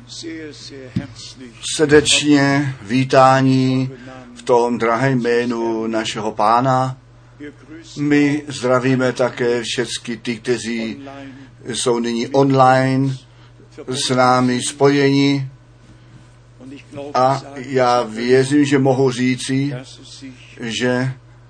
Srdečně vítání v tom drahém jménu našeho Pána. My zdravíme také všechny ty, kteří jsou nyní online s námi spojeni. A já věřím, že mohu říci, že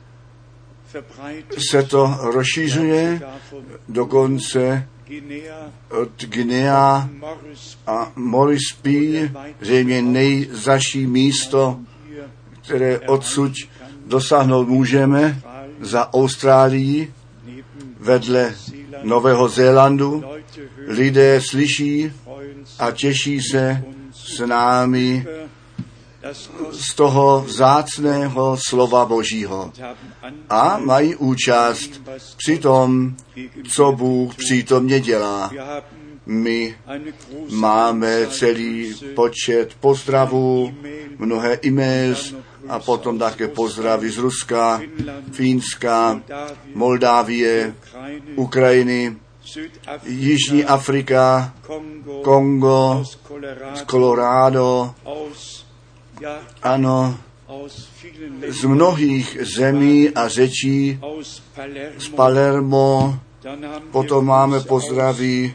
se to rozšířuje dokonce od Guinea a Morisby, zřejmě nejzaší místo, které odsud dosáhnout můžeme, za Austrálii, vedle Nového Zélandu. Lidé slyší a těší se s námi z toho vzácného slova Božího a mají účast při tom, co Bůh přítomně dělá. My máme celý počet pozdravů, mnohé e-mails a potom také pozdravy z Ruska, Fínska, Moldávie, Ukrajiny, Jižní Afrika, Kongo, Colorado, ano, z mnohých zemí a řečí, z Palermo, potom máme pozdraví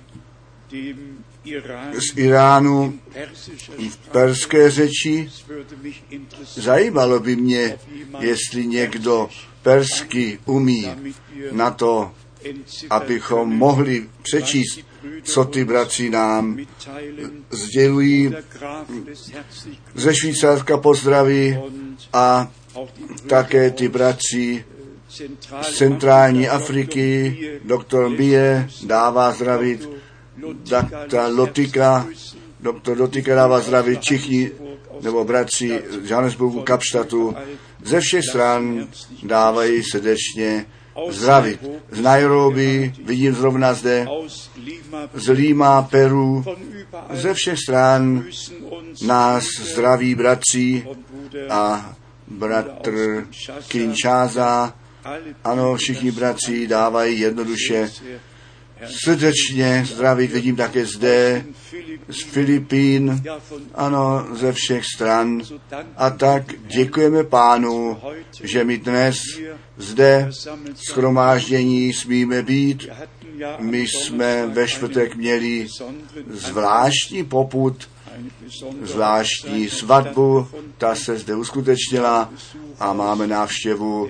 z Iránu v perské řeči. Zajímalo by mě, jestli někdo persky umí, na to, abychom mohli přečíst, co ty bratři nám sdělují. Ze Švýcarska pozdraví a také ty bratři z centrální Afriky, doktor Mbie dává zdravit, doktor Lotika dává zdravit, všichni, nebo bratři z Johannesburgu, Kapštatu, ze všech stran dávají srdečně zdravit. Z Nairobi, vidím zrovna zde, z Lima, Peru, ze všech stran nás zdraví bratři a bratr Kinshasa. Ano, všichni bratři dávají jednoduše srdečně zdravit. Vidím také zde z Filipín, ano, ze všech stran. A tak děkujeme Pánu, že my dnes zde shromáždění smíme být. My jsme ve čtvrtek měli zvláštní popud, zvláštní svatbu, ta se zde uskutečnila a máme návštěvu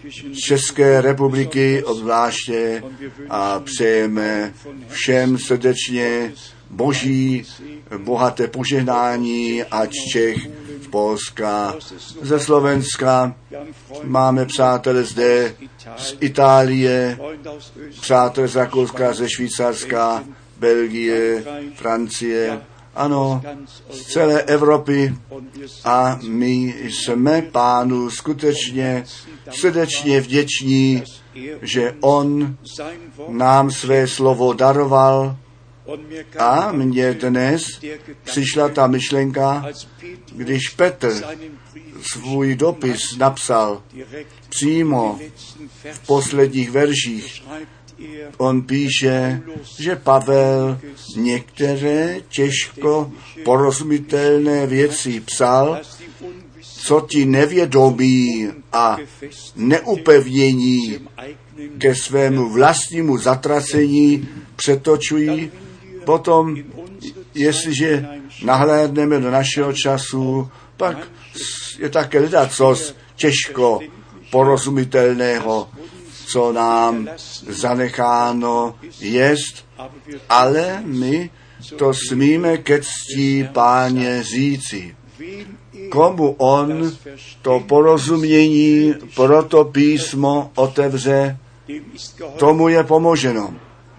České republiky obzvláště a přejeme všem srdečně Boží bohaté požehnání, ať Čech, z Polska, ze Slovenska. Máme přátele zde z Itálie, přátelé z Rakouska, ze Švýcarska, Belgie, Francie, ano, z celé Evropy a my jsme Pánu skutečně srdečně vděční, že On nám své slovo daroval a mně dnes přišla ta myšlenka, když Petr svůj dopis napsal přímo v posledních verších. On píše, že Pavel některé těžko porozumitelné věci psal, co ti nevědomí a neupevnění ke svému vlastnímu zatracení přetočují. Potom, jestliže nahlédneme do našeho času, pak je také ledacos těžko porozumitelného, co nám zanecháno jest, ale my to smíme ke cti Páně říci. Komu on to porozumění pro to písmo otevře, tomu je pomoženo.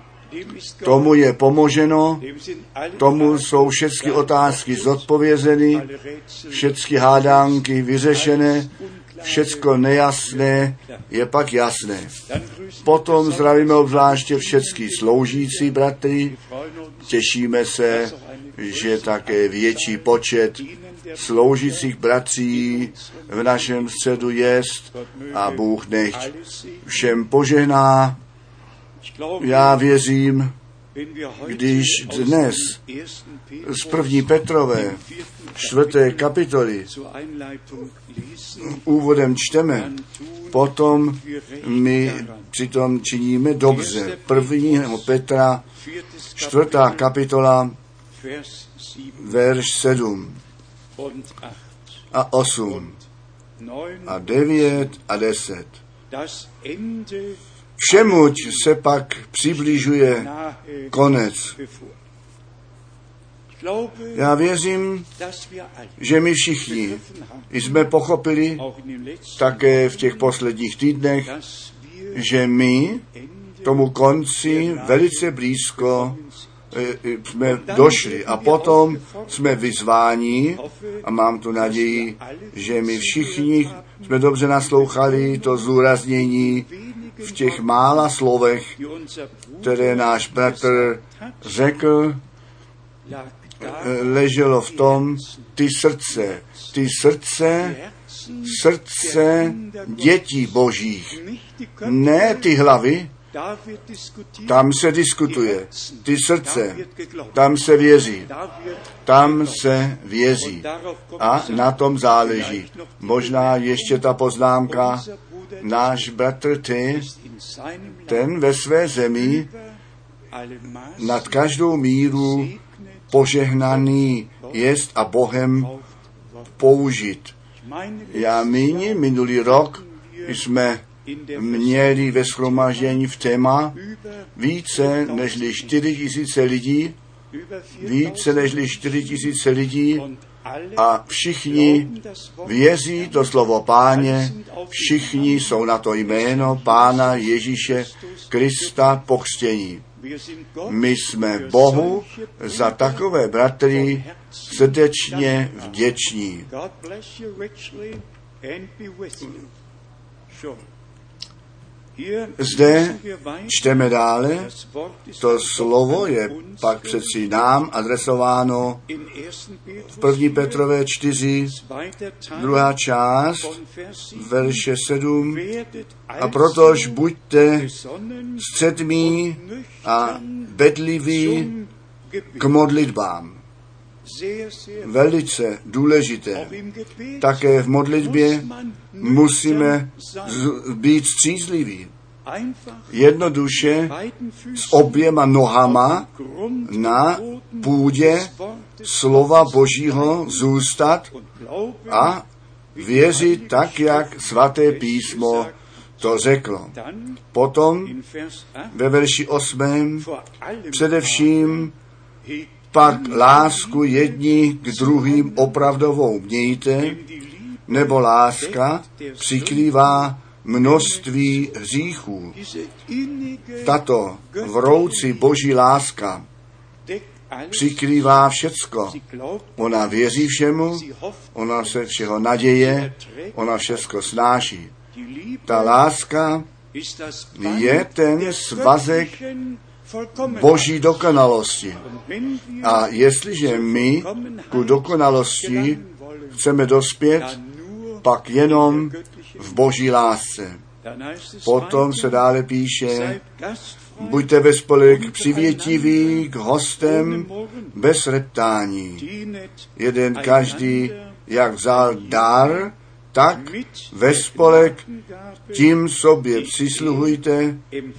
Tomu je pomoženo, tomu jsou všechny otázky zodpovězeny, všechny hádánky vyřešené, všecko nejasné je pak jasné. Potom zdravíme obzvláště všechny sloužící bratry, těšíme se, že také větší počet sloužících bratří v našem středu jest a Bůh nechť všem požehná. Já věřím, Když dnes z 1. Petrové 4. kapitoly úvodem čteme, potom my přitom činíme dobře. 1. Petra 4. kapitola verš 7 a 8 a 9 a 10. Všemuť se pak přibližuje konec. Já věřím, že my všichni jsme pochopili také v těch posledních týdnech, že my tomu konci velice blízko jsme došli a potom jsme vyzváni a mám tu naději, že my všichni jsme dobře naslouchali to zúraznění v těch mála slovech, které náš bratr řekl, leželo v tom ty srdce dětí božích, ne ty hlavy, tam se diskutuje, ty srdce, tam se věří a na tom záleží. Možná ještě ta poznámka, náš bratr ten ve své zemi nad každou míru požehnaný jest a Bohem použit. Já míním, minulý rok jsme měli ve shromaždění v téma více než 4 000 lidí a všichni věří to slovo Páně, všichni jsou na to jméno Pána Ježíše Krista pokřtění. My jsme Bohu za takové bratry srdečně vděční. Zde čteme dále, to slovo je pak přeci nám adresováno v 1. Petrové 4, druhá část, verše 7, a protož buďte středmí a bedliví k modlitbám. Velice důležité. Také v modlitbě musíme být střízliví. Jednoduše s oběma nohama na půdě slova Božího zůstat a věřit tak, jak svaté písmo to řeklo. Potom ve verši 8. především pak lásku jedni k druhým opravdovou mějte, nebo láska přikrývá množství hříchů. Tato vroucí boží láska přikrývá všecko. Ona věří všemu, ona se všeho naděje, ona všecko snáší. Ta láska je ten svazek Boží dokonalosti. A jestliže my ku dokonalosti chceme dospět, pak jenom v Boží lásce. Potom se dále píše, buďte ve spolek přivětiví k hostem bez reptání. Jeden každý, jak vzal dar, tak ve spolek tím sobě přisluhujte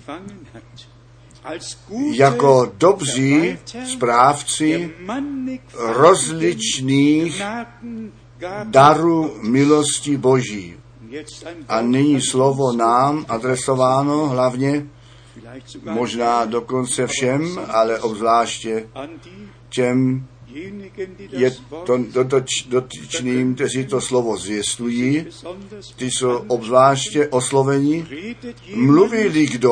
jako dobří správci rozličných darů milosti Boží. A nyní slovo nám adresováno hlavně, možná dokonce všem, ale obzvláště těm dotyčným, kteří to slovo zvěstují, ty jsou obzvláště osloveni. Mluví-li kdo,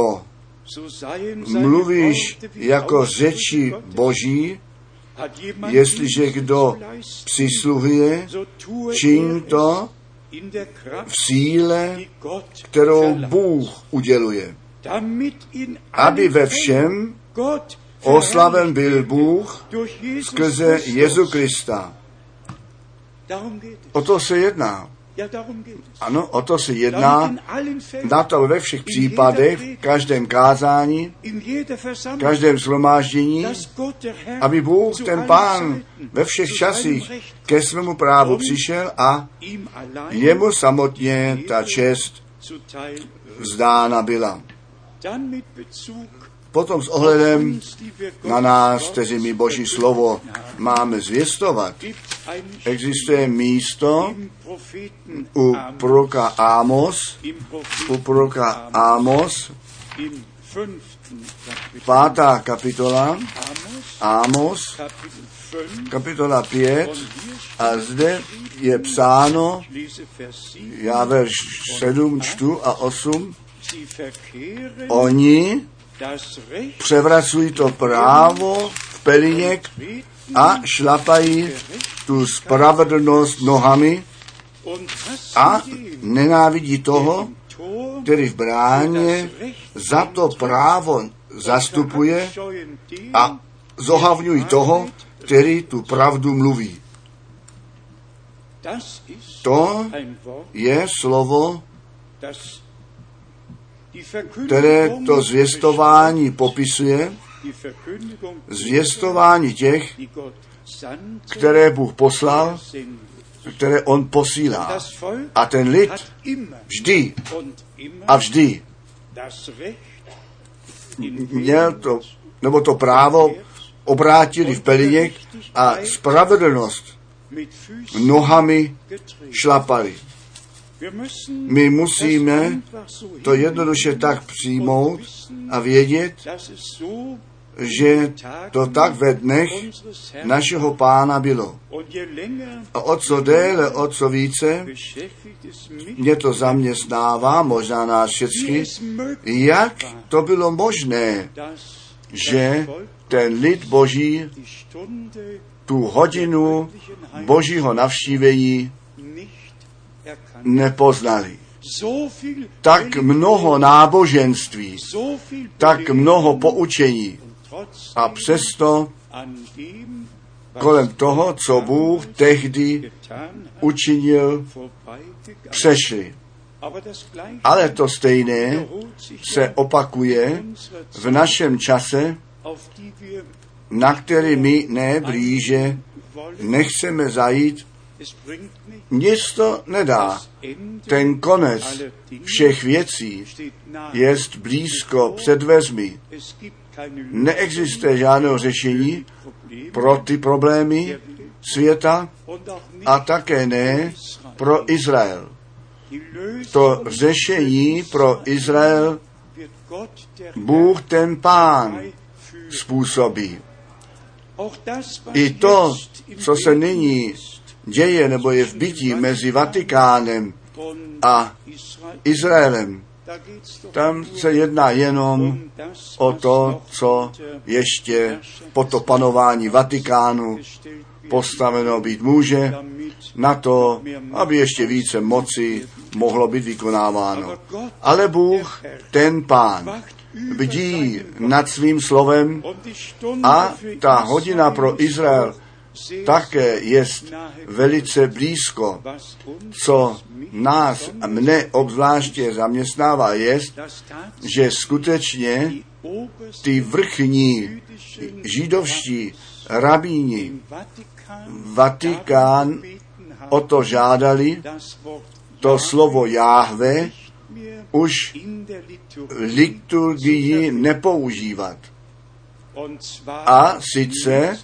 mluvíš jako řeči Boží, jestliže kdo přisluhuje, čiň to v síle, kterou Bůh uděluje, aby ve všem oslaven byl Bůh skrze Jezu Krista. O to se jedná. Ano, o to se jedná. Na to ve všech případech, v každém kázání, v každém shromáždění, aby Bůh, ten Pán, ve všech časích ke svému právu přišel a jemu samotně ta čest vzdána byla. Potom s ohledem na nás, kteří my Boží slovo máme zvěstovat, existuje místo u proroka Ámos, 5. kapitola, Ámos, kapitola 5, a zde je psáno, já verš 7 čtu a 8, oni převracují to právo v peliněk a šlapají tu spravedlnost nohami a nenávidí toho, který v bráně za to právo zastupuje a zohavňují toho, který tu pravdu mluví. To je slovo, které to zvěstování popisuje, zvěstování těch, které Bůh poslal, které on posílá. A ten lid vždy a vždy měl to, nebo to právo obrátili v peliněk a spravedlnost nohami šlapali. My musíme to jednoduše tak přijmout a vědět, že to tak ve dnech našeho Pána bylo. A o co déle, o co více, mě to zaměstnává, možná nás všechny, jak to bylo možné, že ten lid Boží tu hodinu Božího navštívení nepoznali. Tak mnoho náboženství, tak mnoho poučení a přesto kolem toho, co Bůh tehdy učinil, přešli. Ale to stejné se opakuje v našem čase, na který my blíže nechceme zajít. Nic to nedá. Ten konec všech věcí jest blízko před dveřmi. Neexistuje žádného řešení pro ty problémy světa a také ne pro Izrael. To řešení pro Izrael Bůh ten Pán způsobí. I to, co se nyní děje nebo je v bytí mezi Vatikánem a Izraelem, tam se jedná jenom o to, co ještě po to panování Vatikánu postaveno být může, na to, aby ještě více moci mohlo být vykonáváno. Ale Bůh, ten Pán, bdí nad svým slovem a ta hodina pro Izrael také jest velice blízko. Co nás a mne obzvláště zaměstnává, jest, že skutečně ty vrchní židovští rabíni Vatikán o to žádali, to slovo Jáhve už v liturgii nepoužívat. A sice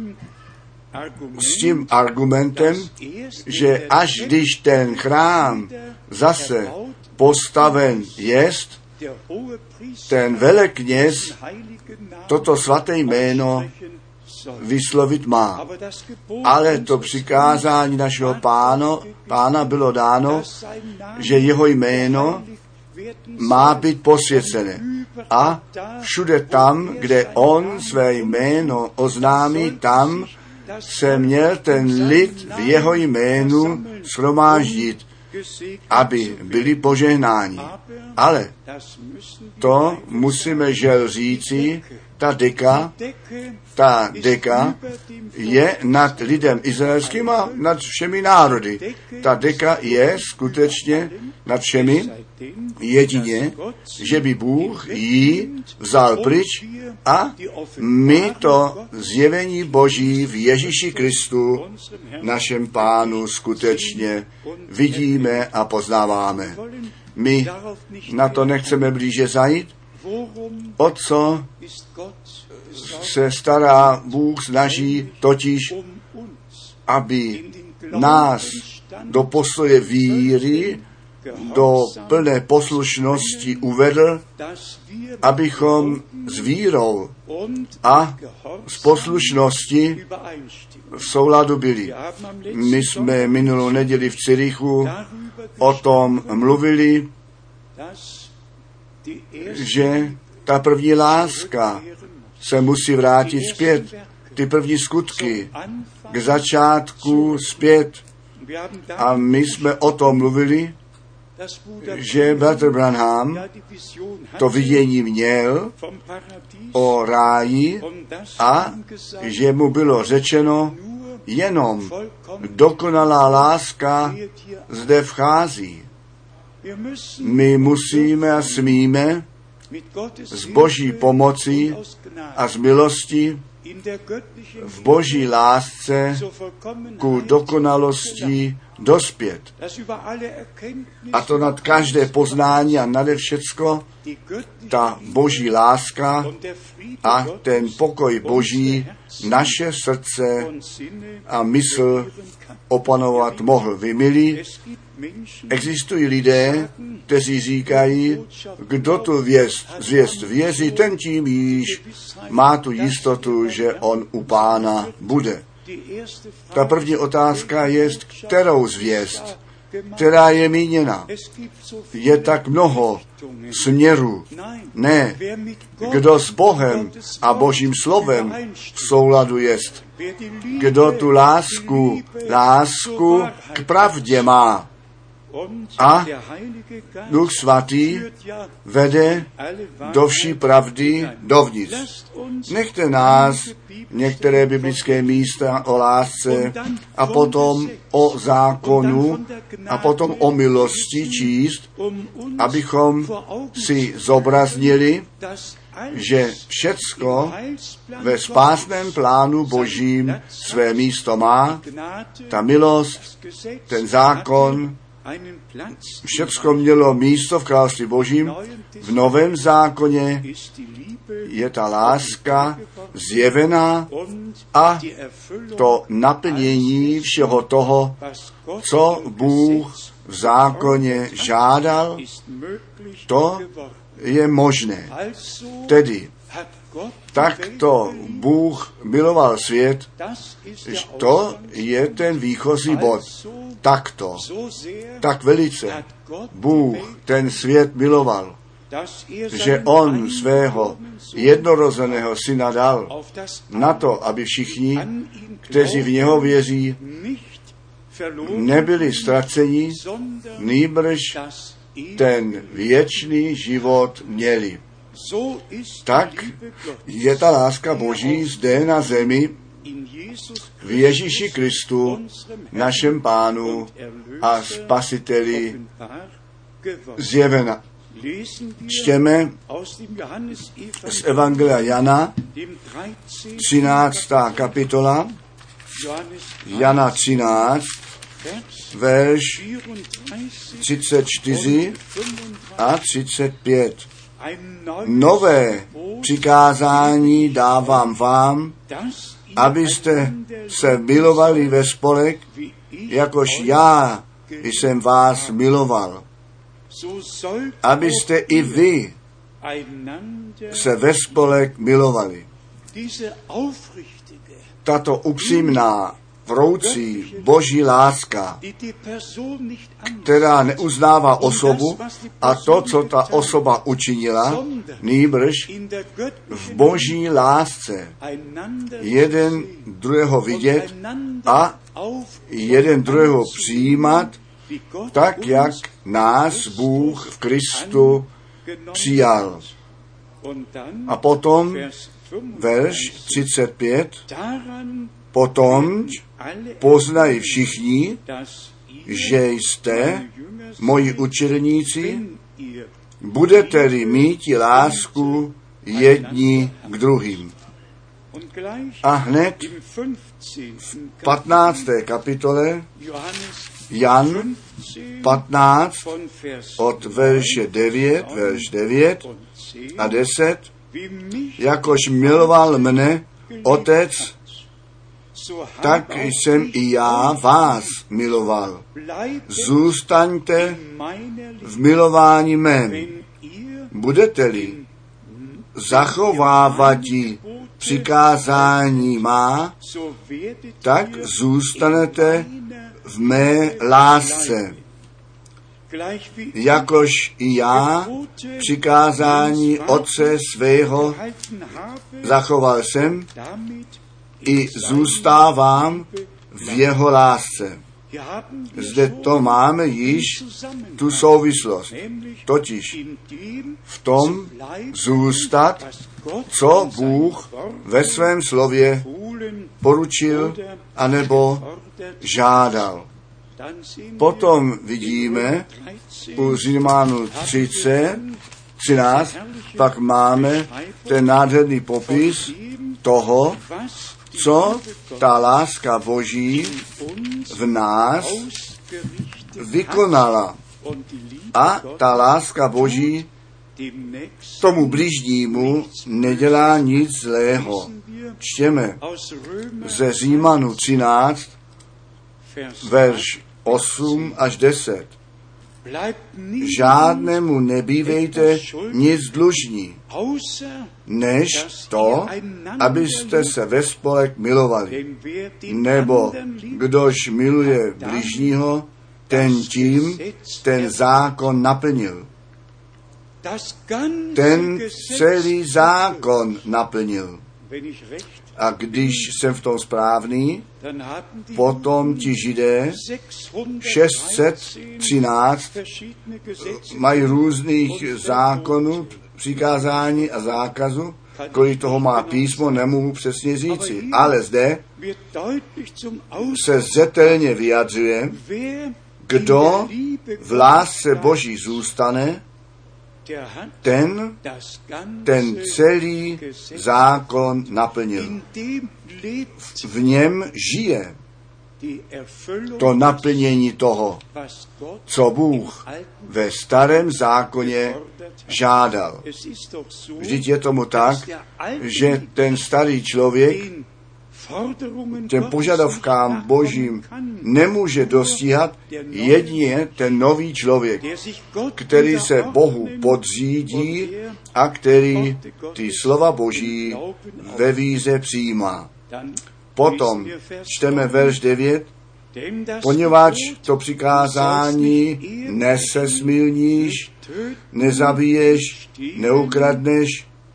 s tím argumentem, že až když ten chrám zase postaven jest, ten velekněz toto svaté jméno vyslovit má. Ale to přikázání našeho pána bylo dáno, že jeho jméno má být posvěcené. A všude tam, kde on své jméno oznámí, tam se měl ten lid v jeho jménu shromáždit, aby byli požehnáni. Ale to musíme žel říci, ta deka je nad lidem izraelským a nad všemi národy. Ta deka je skutečně nad všemi, jedině, že by Bůh ji vzal pryč a my to zjevení Boží v Ježíši Kristu, našem Pánu, skutečně vidíme a poznáváme. My na to nechceme blíže zajít. O co se stará Bůh, snaží totiž, aby nás do postoje víry, do plné poslušnosti uvedl, abychom s vírou a s poslušností v souladu byli. My jsme minulou neděli v Cirichu o tom mluvili, že ta první láska se musí vrátit zpět. Ty první skutky k začátku zpět. A my jsme o tom mluvili, že Brother Branham to vidění měl o ráji a že mu bylo řečeno, jenom dokonalá láska zde vchází. My musíme a smíme z Boží pomoci a z milosti v Boží lásce ku dokonalosti dospět. A to nad každé poznání a nade všecko ta Boží láska a ten pokoj Boží naše srdce a mysl opanovat mohl. Vy, milí, existují lidé, kteří říkají, kdo tu zvěst věří, ten tím již má tu jistotu, že on u Pána bude. Ta první otázka je, kterou zvěst, která je míněna. Je tak mnoho směrů. Ne, kdo s Bohem a Božím slovem v souladu jest. Kdo tu lásku k pravdě má. A Duch Svatý vede do vší pravdy dovnitř. Nechte nás některé biblické místa o lásce a potom o zákonu a potom o milosti číst, abychom si zobraznili, že všecko ve spásném plánu Božím své místo má, ta milost, ten zákon, všecko mělo místo v království Božím. V Novém zákoně je ta láska zjevená a to naplnění všeho toho, co Bůh v zákoně žádal, to je možné. Tedy takto Bůh miloval svět, to je ten výchozí bod. Takto, tak velice Bůh ten svět miloval, že on svého jednorozeného syna dal na to, aby všichni, kteří v něho věří, nebyli ztraceni, nýbrž ten věčný život měli. Tak je ta láska Boží zde na zemi v Ježíši Kristu, našem Pánu a Spasiteli zjevena. Čteme z Evangelia Jana, 13. kapitola, Jana 13, verš 34 a 35. Nové přikázání dávám vám, abyste se milovali ve spolek, jakož já jsem vás miloval. Abyste i vy se ve spolek milovali. Tato upřímná, vroucí Boží láska, která neuznává osobu a to, co ta osoba učinila, nýbrž v Boží lásce jeden druhého vidět a jeden druhého přijímat, tak, jak nás Bůh v Kristu přijal. A potom verš 35, potom poznají všichni, že jste moji učedníci, budete-li mít lásku jedni k druhým. A hned v 15. kapitole Jan 15 od verše 9, verš 9 a 10, jakož miloval mne Otec, tak jsem i já vás miloval. Zůstaňte v milování mém. Budete-li zachovávat přikázání má, tak zůstanete v mé lásce. Jakož i já přikázání Otce svého zachoval jsem, i zůstávám v jeho lásce. Zde to máme již tu souvislost. Totiž v tom zůstat, co Bůh ve svém slově poručil anebo žádal. Potom vidíme u Římanů 13, pak máme ten nádherný popis toho, co ta láska Boží v nás vykonala. A ta láska Boží tomu bližnímu nedělá nic zlého. Čtěme ze Římanů 13, verš 8 až 10. Žádnému nebývejte nic dlužní, než to, abyste se ve spolek milovali. Nebo kdož miluje bližního, ten tím ten zákon naplnil. Ten celý zákon naplnil. A když jsem v tom správný, potom ti Židé 613 mají různých zákonů, přikázání a zákazu, kolik toho má písmo, nemohu přesně říci. Ale zde se zřetelně vyjadřuje, kdo v lásce Boží zůstane, ten celý zákon naplnil. V něm žije to naplnění toho, co Bůh ve starém zákoně žádal. Vždyť je tomu tak, že ten starý člověk těm požadavkám Božím nemůže dostíhat jedině ten nový člověk, který se Bohu podřídí a který ty slova Boží ve víře přijímá. Potom čteme verš 9, poněvadž to přikázání nesesmilníš, nezabiješ, neukradneš,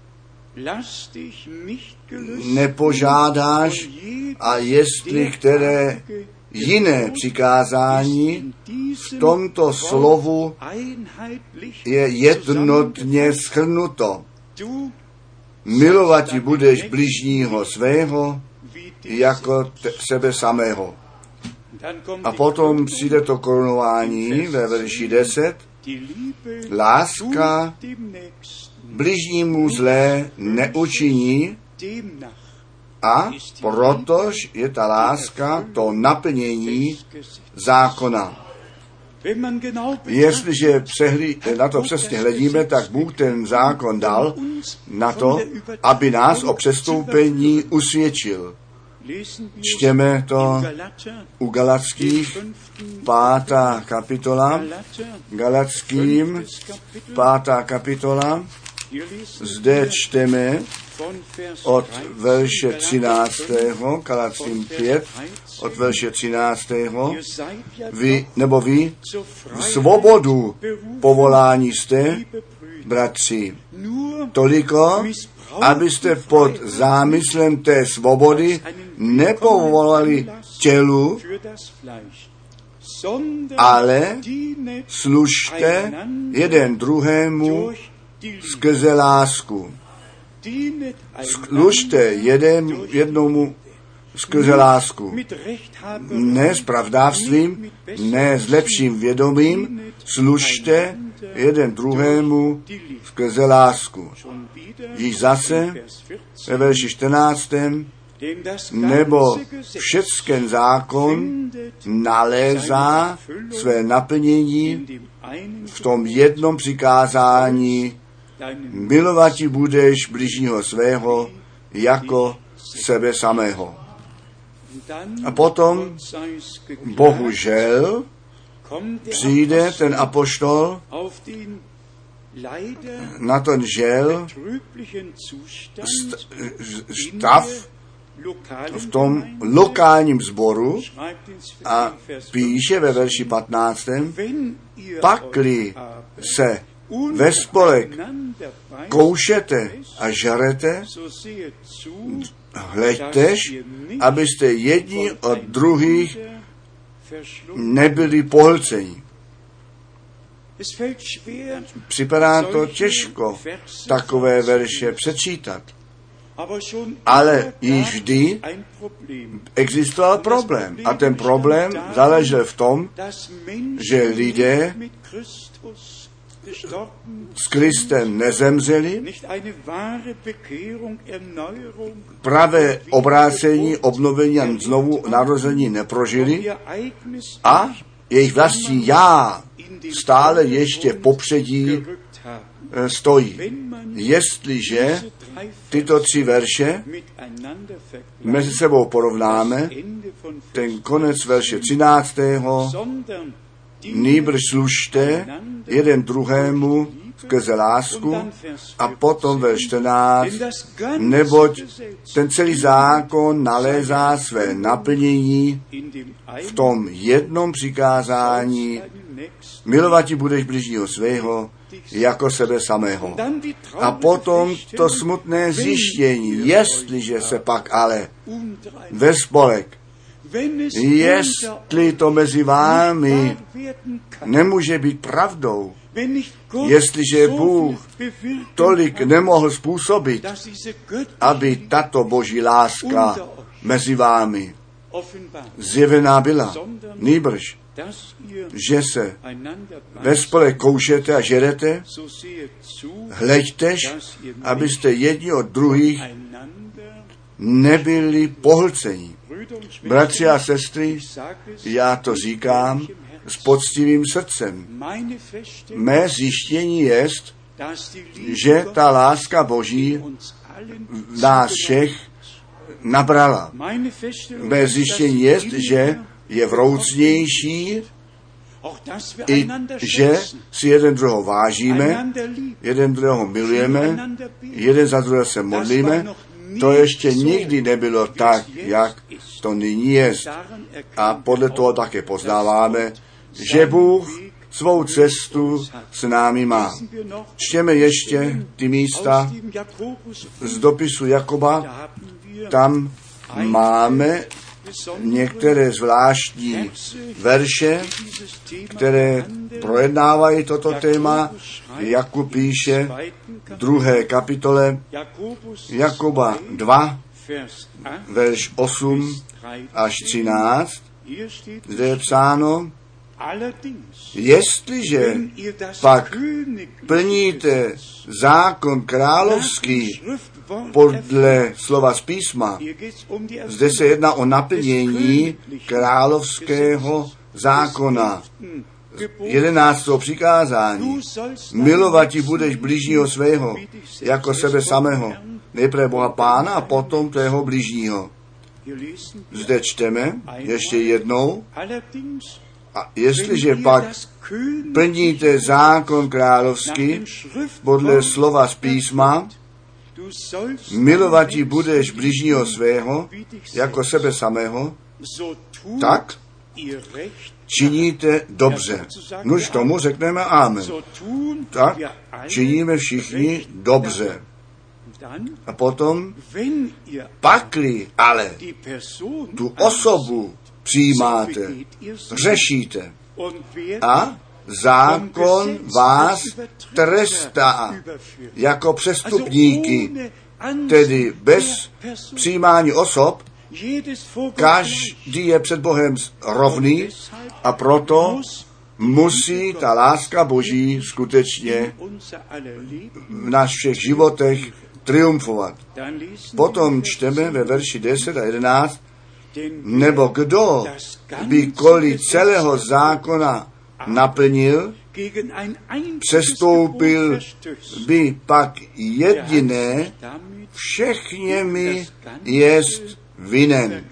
nepožádáš a jestli které jiné přikázání v tomto slovu je jednotně shrnuto. Milovati budeš bližního svého jako sebe samého. A potom přijde to korunování ve verši 10. Láska bližnímu zlé neučiní a protož je ta láska to naplnění zákona. Jestliže na to přesně hledíme, tak Bůh ten zákon dal na to, aby nás o přestoupení usvědčil. Čtěme to u Galatských 5. kapitola. Galackým 5. kapitola. Zde čteme od verše 13. Galackým 5, od verše 13. Vy v svobodu povolání jste, bratři, toliko, abyste pod zámyslem té svobody nepovolali tělu, ale služte jeden druhému skrze lásku. Služte jednomu skrze lásku. Ne s pravdávstvím, ne s lepším vědomím, služte jeden druhému skrze lásku. Již zase ve verši 14. Nebo všecken zákon nalézá své naplnění v tom jednom přikázání, milovati budeš bližního svého jako sebe samého. A potom, bohužel, přijde ten apoštol na ten žel stav v tom lokálním sboru a píše ve verši 15. Pakli se ve spolek koušete a žerete, hleďtež, abyste jedni od druhých nebyli pohlceni. Připadá to těžko takové verše přečítat. Ale již vždy existoval problém. A ten problém záležel v tom, že lidé s Kristem nezemřeli, pravé obrácení, obnovení a znovu narození neprožili a jejich vlastní já stále ještě v popředí stojí. Jestliže tyto 3 verše mezi sebou porovnáme, ten konec verše 13. Nýbrž služte jeden druhému skrze lásku a potom verš 14, neboť ten celý zákon nalézá své naplnění v tom jednom přikázání, milovati budeš bližního svého jako sebe samého. A potom to smutné zjištění, jestliže se pak ale ve spolek, jestli to mezi vámi nemůže být pravdou, jestliže Bůh tolik nemohl způsobit, aby tato boží láska mezi vámi zjevená byla, nýbrž, že se ve spolek koušete a žerete, hleďtež, abyste jedni od druhých nebyli pohlceni. Bratři a sestry, já to říkám s poctivým srdcem. Mé zjištění je, že ta láska Boží nás všech nabrala. Mé zjištění je, že je vroucnější, i že si jeden druhého vážíme, jeden druhého milujeme, jeden za druhého se modlíme. To ještě nikdy nebylo tak, jak to nyní je. A podle toho také poznáváme, že Bůh svou cestu s námi má. Čtěme ještě ty místa z dopisu Jakoba. Tam máme některé zvláštní verše, které projednávají toto téma. Jakub píše v 2. kapitole Jakoba 2, verš 8 až 13, zde je psáno, jestliže pak plníte zákon královský podle slova z písma, zde se jedná o naplnění královského zákona, 11. přikázání. Milovati budeš bližního svého, jako sebe samého. Nejprve Boha Pána a potom tvého bližního. Zde čteme ještě jednou. A jestliže pak plníte zákon královský podle slova z písma, milovati budeš bližního svého, jako sebe samého, tak činíte dobře. Nuž tomu řekneme amen. Tak činíme všichni dobře. A potom, pakli ale tu osobu přijímáte, řešíte a zákon vás trestá jako přestupníky tedy bez přijímání osob, každý je před Bohem rovný a proto musí ta láska Boží skutečně v našich všech životech triumfovat. Potom čteme ve verši 10 a 11, nebo kdo by kvůli celého zákona naplnil, přestoupil by pak jediné všechněmi jest vinen.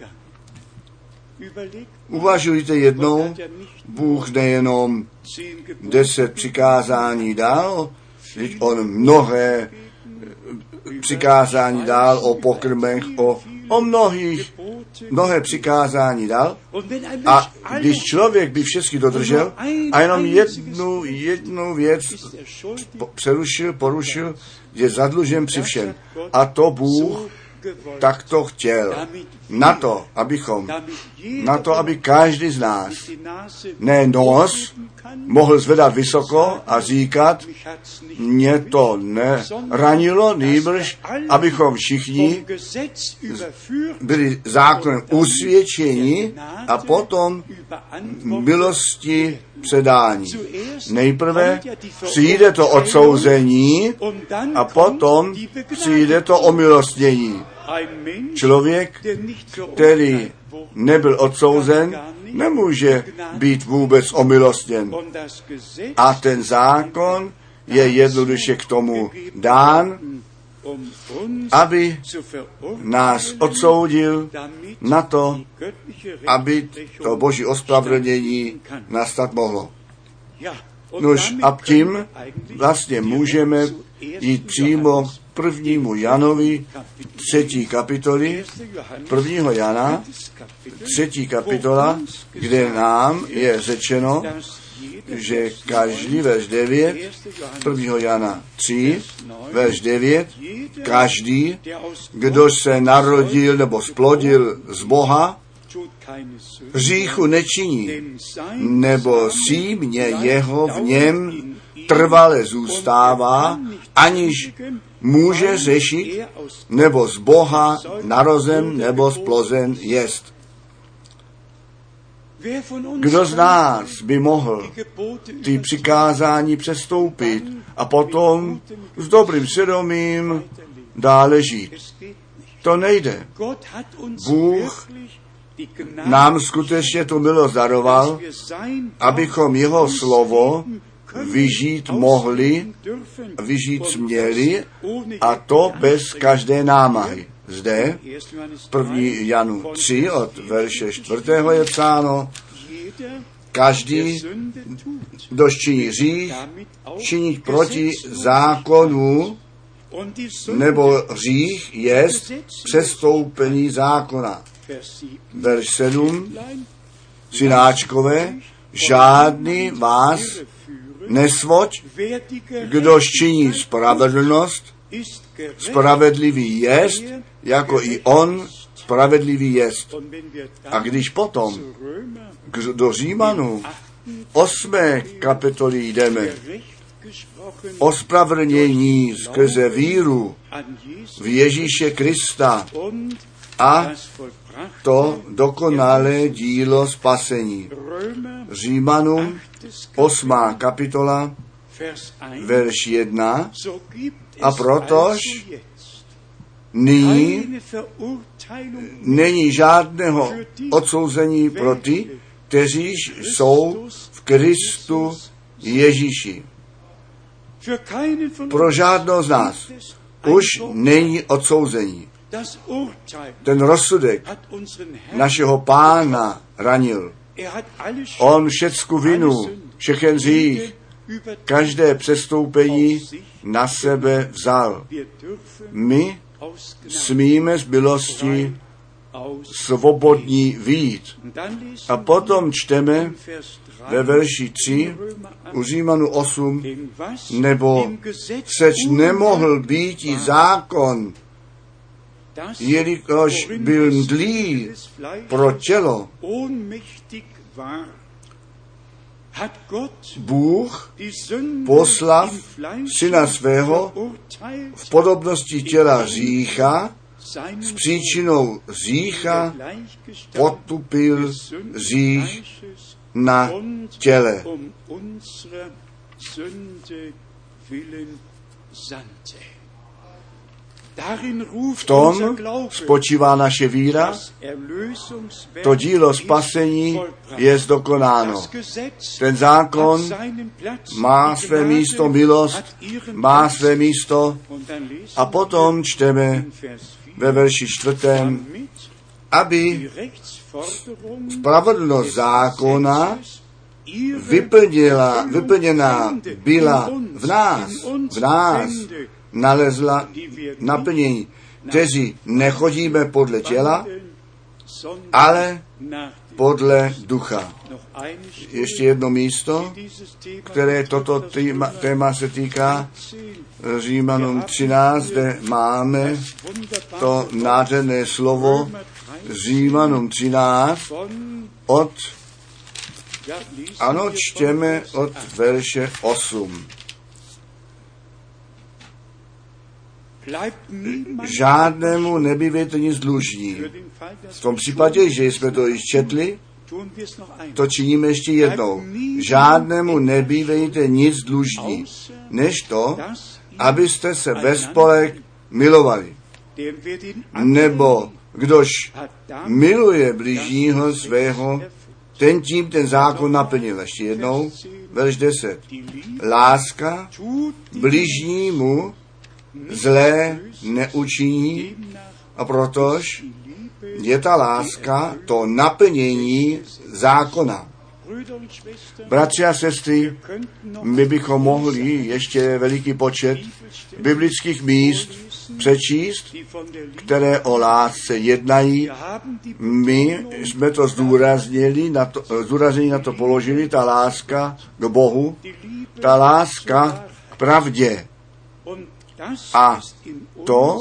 Uvažujte jednou, Bůh nejenom 10 přikázání dal, on mnohé přikázání dal o pokrmech, o mnohé přikázání dal. A když člověk by všechny dodržel a jenom jednu věc porušil, je zadlužen při všem. A to Bůh takto chtěl. Na to, aby každý z nás ne nos mohl zvedat vysoko a říkat, mě to neranilo, nýbrž, abychom všichni byli zákonem usvědčeni a potom milosti předání. Nejprve přijde to odsouzení a potom přijde to omilostnění. Člověk, který nebyl odsouzen, nemůže být vůbec omilostněn. A ten zákon je jednoduše k tomu dán, aby nás odsoudil na to, aby to Boží ospravedlnění nastat mohlo. Nož a tím vlastně můžeme jít přímo k 1. Janovi 3. kapitoly, 1. Jana 3. kapitola, kde nám je řečeno, že každý, verš 9, 1. Jana 3, verš 9, každý, kdo se narodil nebo splodil z Boha, hříchu nečiní, nebo símě jeho v něm trvale zůstává, aniž může řešit, nebo z Boha narozen nebo splozen jest. Kdo z nás by mohl ty přikázání přestoupit a potom s dobrým svědomím dále žít? To nejde. Bůh nám skutečně tu milost daroval, abychom jeho slovo vyžít mohli, vyžít směli, a to bez každé námahy. Zde 1. Janu 3 od verše 4. je psáno, každý, kdo činí hřích, činí proti zákonu, nebo hřích jest přestoupení zákona. Verš 7, synáčkové, žádný vás nesvoď, kdož činí spravedlnost, spravedlivý jest, jako i on spravedlivý jest. A když potom do Římanů 8. kapitoly jdeme, ospravedlnění skrze víru v Ježíše Krista a to dokonalé dílo spasení. Římanům 8. kapitola, verš 1. A protož nyní není žádného odsouzení pro ty, kteří jsou v Kristu Ježíši. Pro žádného z nás už není odsouzení. Ten rozsudek našeho Pána ranil. On všecku vinu, všechen hřích, každé přestoupení na sebe vzal. My smíme z milosti svobodní vyjít. A potom čteme ve verši 3 u Římanů 8, nebo seč nemohl být zákon, jelikož byl mdlý pro tělo, Bůh poslal syna svého v podobnosti těla hřícha, s příčinou hřícha potupil hřích na těle. V tom spočívá naše víra, to dílo spasení je zdokonáno. Ten zákon má své místo, milost má své místo a potom čteme ve verši 4. aby spravedlnost zákona vyplněná byla v nás nalezla naplnění, kteří nechodíme podle těla, ale podle ducha. Ještě jedno místo, které toto téma se týká, Římanům 13, kde máme to nádherné slovo Římanům 13 čteme od verše 8. Žádnému nebývejte nic dlužní. V tom případě, že jsme to již četli, to činíme ještě jednou. Žádnému nebývejte nic dlužní, než to, abyste se ve spolek milovali. Nebo kdož miluje bližního svého, ten tím ten zákon naplnil. Ještě jednou, verš 10. Láska bližnímu zlé neučiní, a protož je ta láska to naplnění zákona. Bratři a sestry, my bychom mohli ještě veliký počet biblických míst přečíst, které o lásce jednají. My jsme to zdůraznili, na to položili, ta láska k Bohu, ta láska k pravdě. A to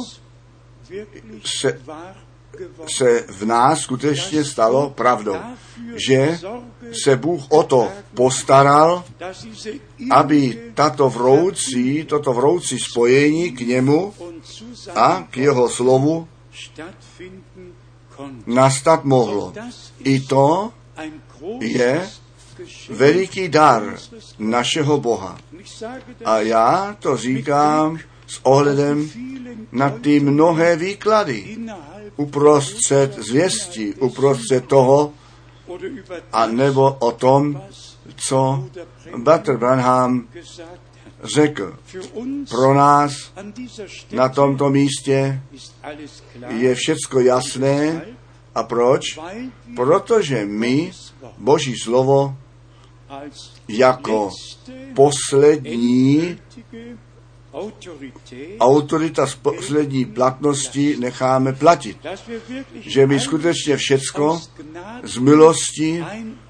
se v nás skutečně stalo pravdou, že se Bůh o to postaral, aby toto vroucí spojení k němu a k jeho slovu nastat mohlo. I to je veliký dar našeho Boha. A já to říkám s ohledem na ty mnohé výklady uprostřed zvěsti, uprostřed toho, a nebo o tom, co bratr Branham řekl. Pro nás na tomto místě je všecko jasné. A proč? Protože my Boží slovo jako poslední autorita z poslední platnosti necháme platit. Že my skutečně všecko z milosti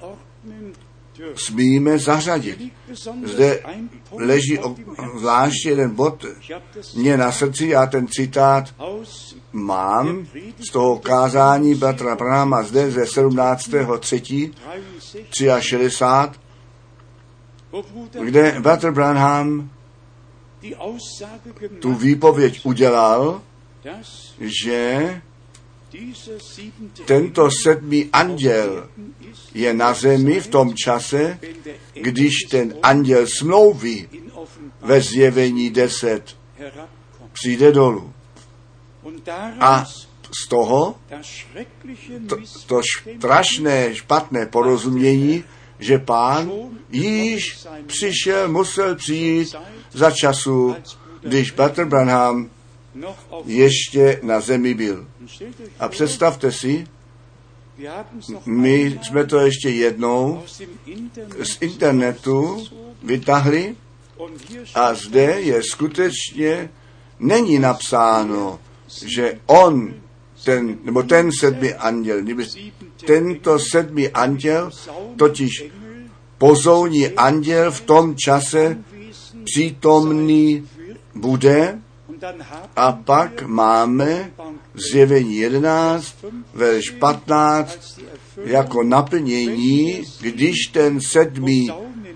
smíme zařadit. Zde leží zvláště jeden bod mě na srdci, já ten citát mám z toho kázání bratra Branhama zde ze 17.3.63, kde bratr Branham tu výpověď udělal, že tento 7. anděl je na zemi v tom čase, když ten anděl smlouvy ve Zjevení 10 přijde dolů. A z toho to strašné, špatné porozumění, že Pán již musel přijít za času, když bratr Branham ještě na zemi byl. A představte si, my jsme to ještě jednou z internetu vytáhli a zde je skutečně, není napsáno, že ten 7. anděl, tento 7. anděl, totiž pozouní anděl v tom čase přítomný bude. A pak máme Zjevení 11, verš 15, jako naplnění, když ten 7.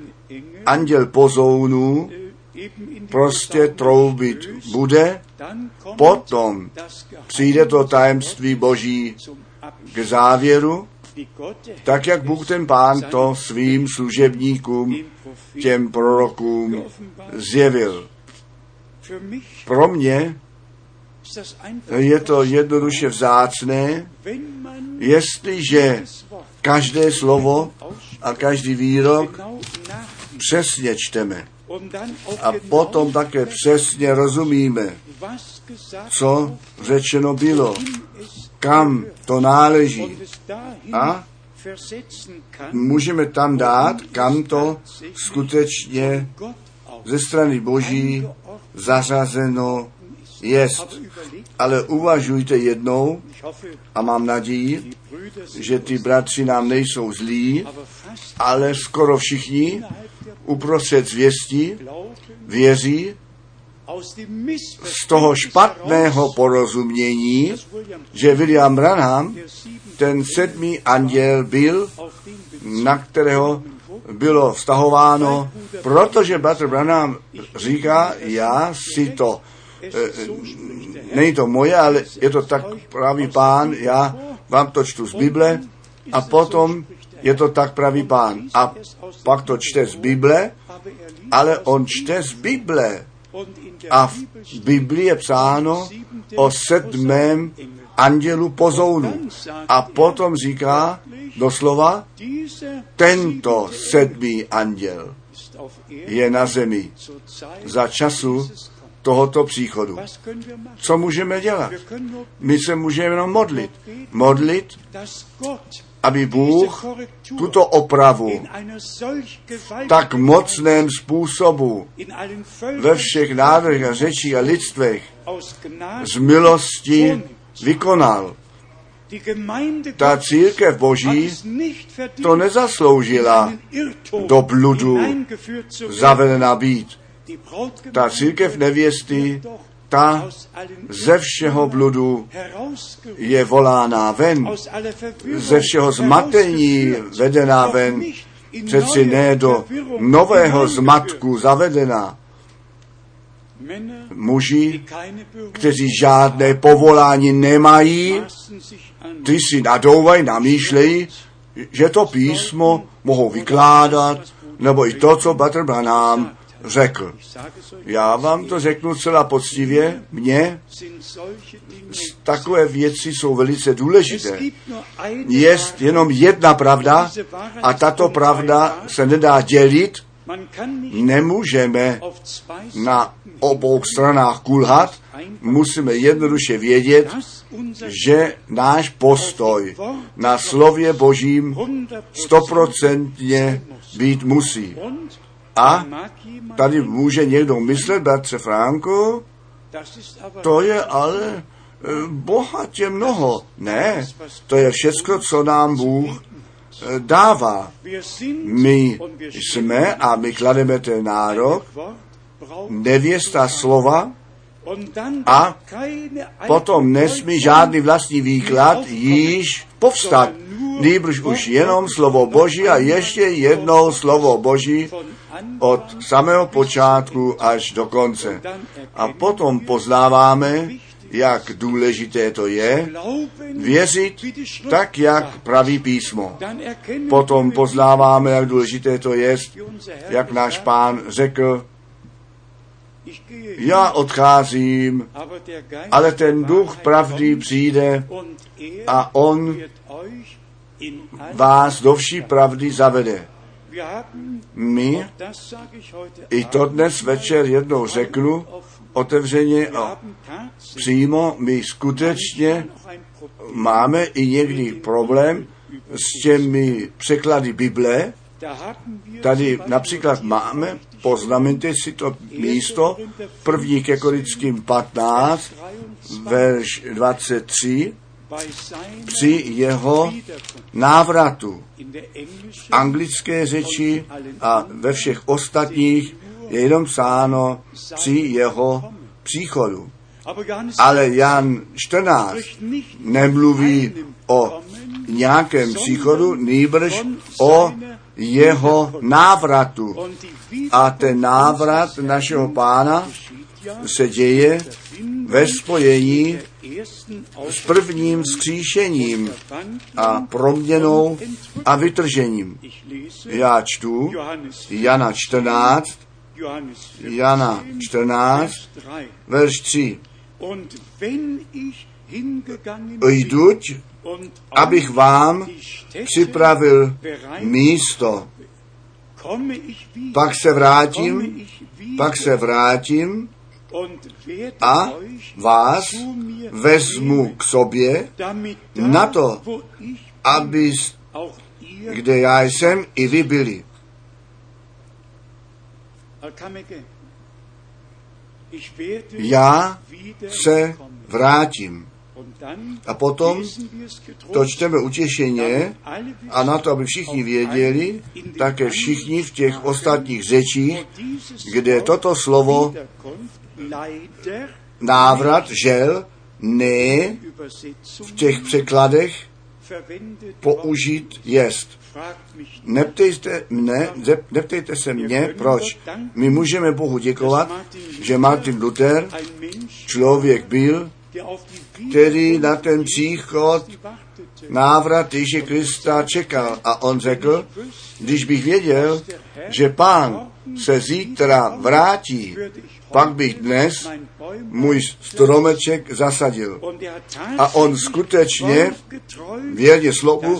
anděl pozounů prostě troubit bude, potom přijde to tajemství Boží k závěru, tak jak Bůh ten Pán to svým služebníkům, těm prorokům zjevil. Pro mě je to jednoduše vzácné, jestliže každé slovo a každý výrok přesně čteme a potom také přesně rozumíme, co řečeno bylo, kam to náleží a můžeme tam dát, kam to skutečně ze strany Boží zařazeno jest. Ale uvažujte jednou a mám naději, že ty bratři nám nejsou zlí, ale skoro všichni uprostřed zvěstí věří z toho špatného porozumění, že William Branham, ten 7. anděl byl, na kterého bylo vztahováno, protože bratr Branham říká, já si to, není to moje, ale je to tak pravý Pán, já vám to čtu z Bible a potom je to tak pravý Pán. A pak to čte z Bible, ale on čte z Bible. A v Biblii je psáno o 7. andělu pozounu. A potom říká doslova, tento 7. anděl je na zemi za času tohoto příchodu. Co můžeme dělat? My se můžeme jenom modlit. Modlit, aby Bůh tuto opravu tak mocném způsobu ve všech nádech a řečích a lidstvech z milosti vykonal. Ta církev Boží to nezasloužila do bludu zavedená být. Ta církev nevěsty, ta ze všeho bludu je volána ven, ze všeho zmatení vedená ven, přeci ne do nového zmatku zavedená. Muži, kteří žádné povolání nemají, ty si nadouvají, namýšlejí, že to písmo mohou vykládat, nebo i to, co bratr Branham řekl. Já vám to řeknu celá poctivě, mně takové věci jsou velice důležité. Je jenom jedna pravda a tato pravda se nedá dělit. Nemůžeme na obou stranách kulhat, musíme jednoduše vědět, že náš postoj na slově Božím 100% být musí. A tady může někdo myslet, bratře Franko, to je ale bohatě mnoho. Ne, to je všecko, co nám Bůh dává. My jsme a my klademe ten nárok, nevěsta slova a potom nesmí žádný vlastní výklad již povstat. Nýbrž už jenom slovo Boží a ještě jednou slovo Boží od samého počátku až do konce. A potom poznáváme, jak důležité to je věřit tak, jak praví písmo. Potom poznáváme, jak důležité to je, jak náš Pán řekl, já odcházím, ale ten duch pravdy přijde a on vás do vší pravdy zavede. My, i to dnes večer jednou řeknu, otevřeně a přímo, my skutečně máme i někdy problém s těmi překlady Bible. Tady například máme, poznamente si to místo, 1. ke Korinským 15, verš 23, při jeho návratu. Anglické řeči a ve všech ostatních je jenom psáno při jeho příchodu. Ale Jan 14 nemluví o nějakém příchodu, nýbrž o jeho návratu. A ten návrat našeho Pána se děje ve spojení s prvním vzkříšením a proměnou a vytržením. Já čtu Jana 14, verš 3. Jduť, abych vám připravil místo. Pak se vrátím a vás vezmu k sobě na to, aby kde já jsem, i vy byli. Já se vrátím. A potom to čteme utěšeně a na to, aby všichni věděli, také všichni v těch ostatních řečích, kde toto slovo návrat, žel, ne v těch překladech použít jest. Neptejte se mě, proč. My můžeme Bohu děkovat, že Martin Luther člověk byl, který na ten příchod návrat Ježíše Krista čekal. A on řekl, když bych věděl, že Pán se zítra vrátí, pak bych dnes můj stromeček zasadil. A on skutečně věrně slovu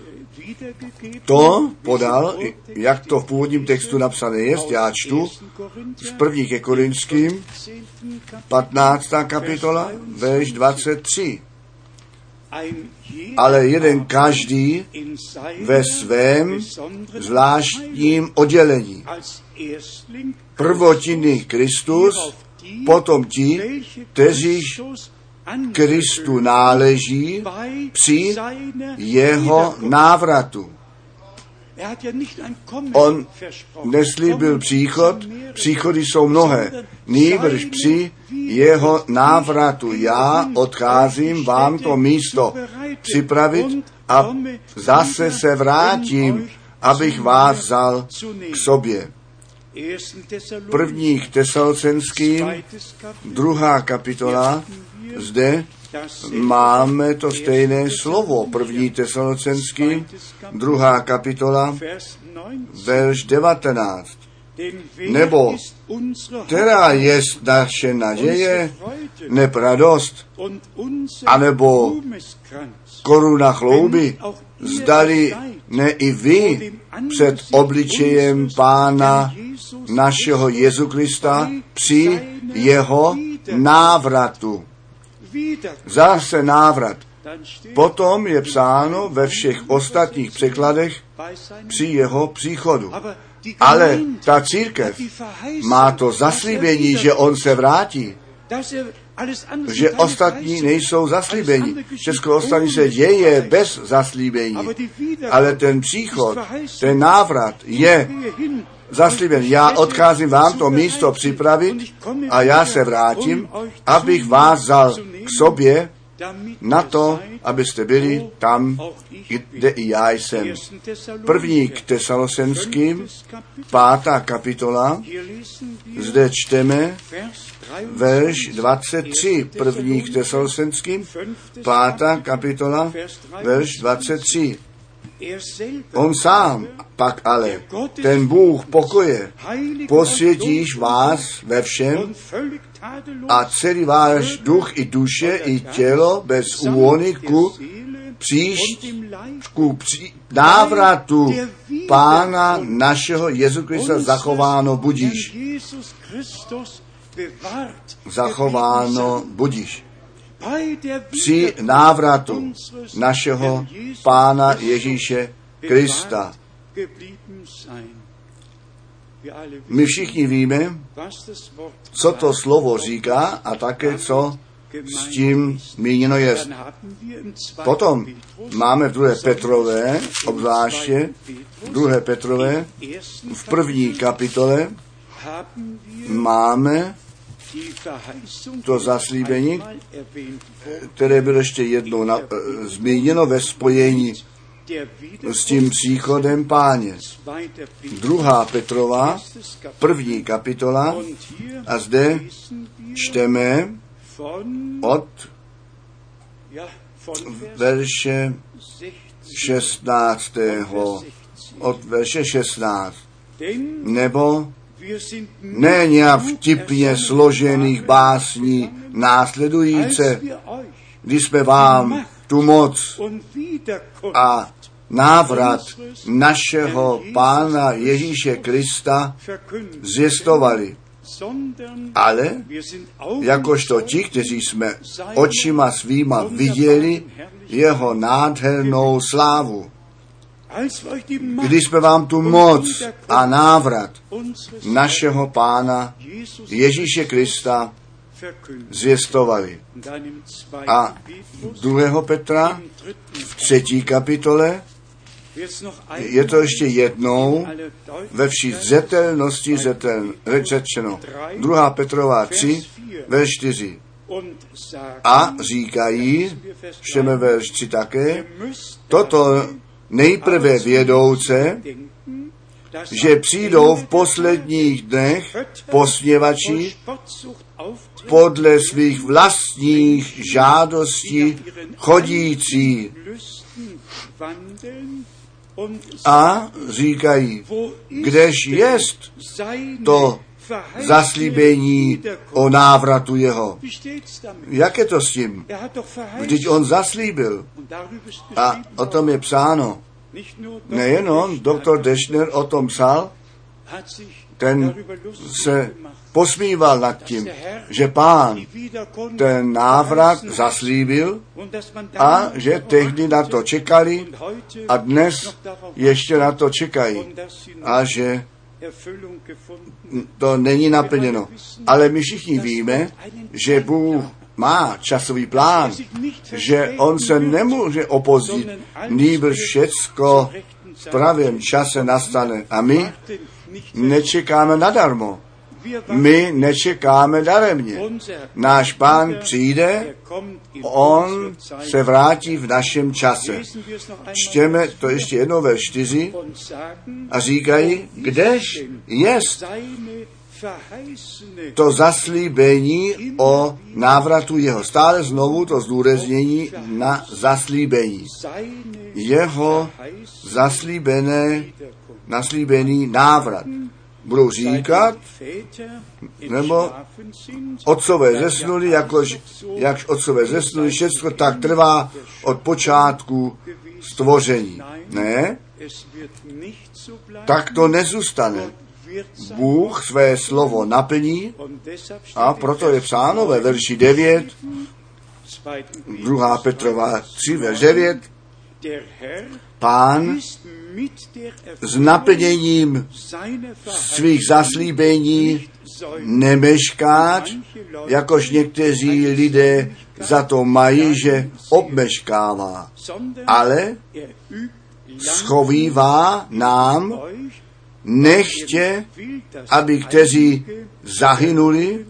to podal, jak to v původním textu napsané je, já čtu z 1. Korinským 15. kapitola, verš 23. Ale jeden každý ve svém zvláštním oddělení. Prvotiny Kristus, potom ti, kteří Kristu náleží při jeho návratu. On neslíbil příchod, příchody jsou mnohé, nýbrž při jeho návratu. Já odcházím vám to místo připravit a zase se vrátím, abych vás vzal k sobě. 1. Tesalonickým, 2. kapitola, zde máme to stejné slovo. 1. Tesalonickým, 2. kapitola, verš 19. Nebo která je naše naděje, neb radost, anebo koruna chlouby, zdali ne i vy před obličejem Pána našeho Jezu Krista při jeho návratu. Zase návrat. Potom je psáno ve všech ostatních překladech při jeho příchodu. Ale ta církev má to zaslíbení, že on se vrátí. Že ostatní nejsou zaslíbení. Všechno ostatní se děje bez zaslíbení. Ale ten příchod, ten návrat je zaslíben. Já odcházím vám to místo připravit a já se vrátím, abych vás vzal k sobě na to, abyste byli tam, kde i já jsem. 1. k Tesalonickým, 5. kapitola, zde čteme verš 23. 1. k Tesalonickým, 5. kapitola, verš 23. On sám pak ale, ten Bůh pokoje, posvětíš vás ve všem a celý váš duch i duše i tělo bez úhony ku návratu Pána našeho Jezu Krista zachováno budíš. Zachováno budíš. Při návratu našeho Pána Ježíše Krista. My všichni víme, co to slovo říká a také, co s tím míněno je. Potom máme v 2. Petrové, obzvláště v 2. Petrové, v 1. kapitole máme to zaslíbení, které bylo ještě jednou zmíněno ve spojení s tím příchodem Páně. 2. Petrova, 1. kapitola, a zde čteme od verše 16. Od verše 16. Nebo ne nějak vtipně složených básní následující, když jsme vám tu moc a návrat našeho Pána Ježíše Krista zvěstovali. Ale jakožto ti, kteří jsme očima svýma viděli jeho nádhernou slávu. Když jsme vám tu moc a návrat našeho Pána Ježíše Krista zvěstovali. A 2. Petra v 3. kapitole je to ještě jednou ve vší zřetelnosti řečeno. 2. Petrova 3, verš 4. A říkají, čteme verš 3 také, toto nejprve vědouce, že přijdou v posledních dnech posměvači podle svých vlastních žádostí chodící a říkají, kdež jest to zaslíbení o návratu jeho. Jak je to s tím? Vždyť on zaslíbil. A o tom je psáno. Nejenom doktor Deschner o tom psal, ten se posmíval nad tím, že Pán ten návrat zaslíbil a že tehdy na to čekali a dnes ještě na to čekají a že to není naplněno. Ale my všichni víme, že Bůh má časový plán, že on se nemůže opozdit, nýbrž všecko v pravém čase nastane. A my nečekáme nadarmo. My nečekáme daremně. Náš Pán přijde, on se vrátí v našem čase. Čtěme to ještě jednou ve 4 a říkají, kdež jest to zaslíbení o návratu jeho. Stále znovu to zdůraznění na zaslíbení. Jeho naslíbený návrat. Budou říkat, nebo otcové zesnuli, jak otcové zesnuli, všechno tak trvá od počátku stvoření. Ne, tak to nezůstane. Bůh své slovo naplní a proto je psáno ve verši 9, 2. Petrova 3, verš 9, Pán s naplněním svých zaslíbení nemešká, jakož někteří lidé za to mají, že obmeškává, ale schovívá nám, nechtě, aby kteří zahynuli,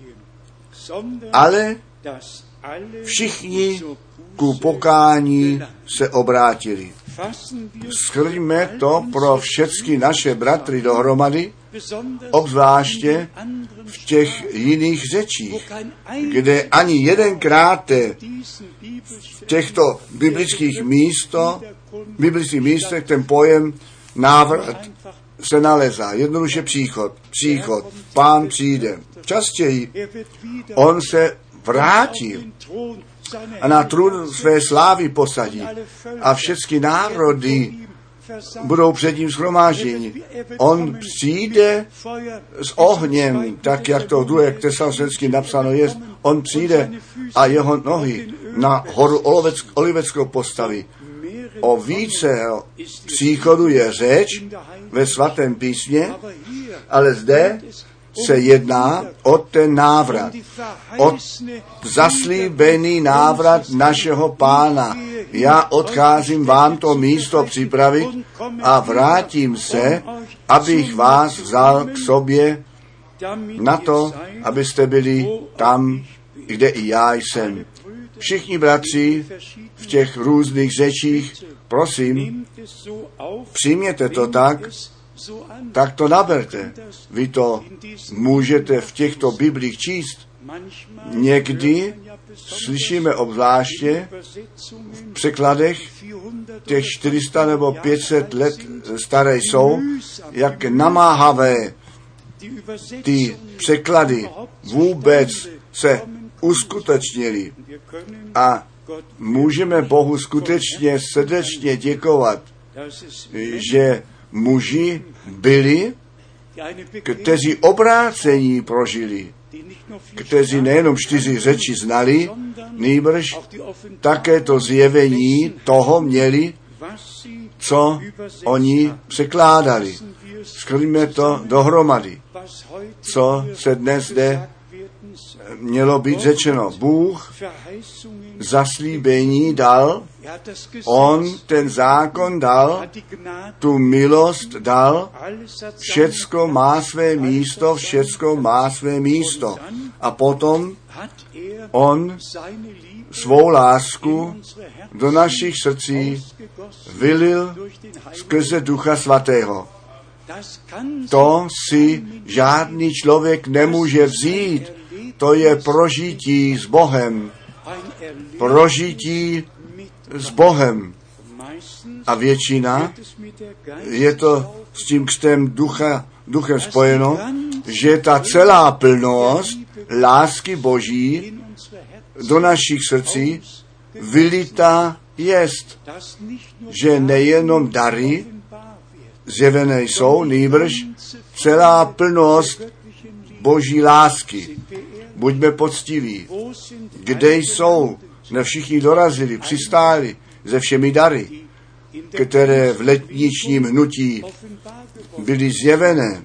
ale všichni ku pokání se obrátili. Shrňme to pro všechny naše bratry dohromady, obzvláště v těch jiných řečích, kde ani jedenkrát v těchto biblických místech ten pojem návrat se nalezá. Jednoduše příchod. Pán přijde. Častěji on se vrátí a na trůn své slávy posadí a všechny národy budou před ním shromážděni. On přijde s ohněm, tak jak to v 2. Tesalonickým napsáno je, on přijde a jeho nohy na horu Oliveckou postaví. O více příchodu je řeč ve svatém písmě, ale zde se jedná o ten návrat, o zaslíbený návrat našeho Pána. Já odcházím vám to místo připravit a vrátím se, abych vás vzal k sobě na to, abyste byli tam, kde i já jsem. Všichni bratři v těch různých řečích, prosím, přijměte to tak to naberte. Vy to můžete v těchto biblích číst. Někdy slyšíme obzvláště v překladech, těch 400 nebo 500 let staré jsou, jak namáhavé ty překlady vůbec se uskutečnily. A můžeme Bohu skutečně srdečně děkovat, že muži byli, kteří obrácení prožili, kteří nejenom 4 řeči znali, nýbrž také to zjevení toho měli, co oni překládali. Skrýme to dohromady, co se dnes zde mělo být řečeno. Bůh zaslíbení dal, on ten zákon dal, tu milost dal, všecko má své místo, všecko má své místo. A potom on svou lásku do našich srdcí vylil skrze Ducha Svatého. To si žádný člověk nemůže vzít. To je prožití s Bohem. Prožití s Bohem. A většina je to s tím křtem duchem spojeno, že ta celá plnost lásky Boží do našich srdcí vylitá jest, že nejenom dary zjevené jsou, nýbrž celá plnost Boží lásky. Buďme poctiví. Kde jsou? Ne všichni dorazili, přistáli se všemi dary, které v letničním hnutí byly zjevené.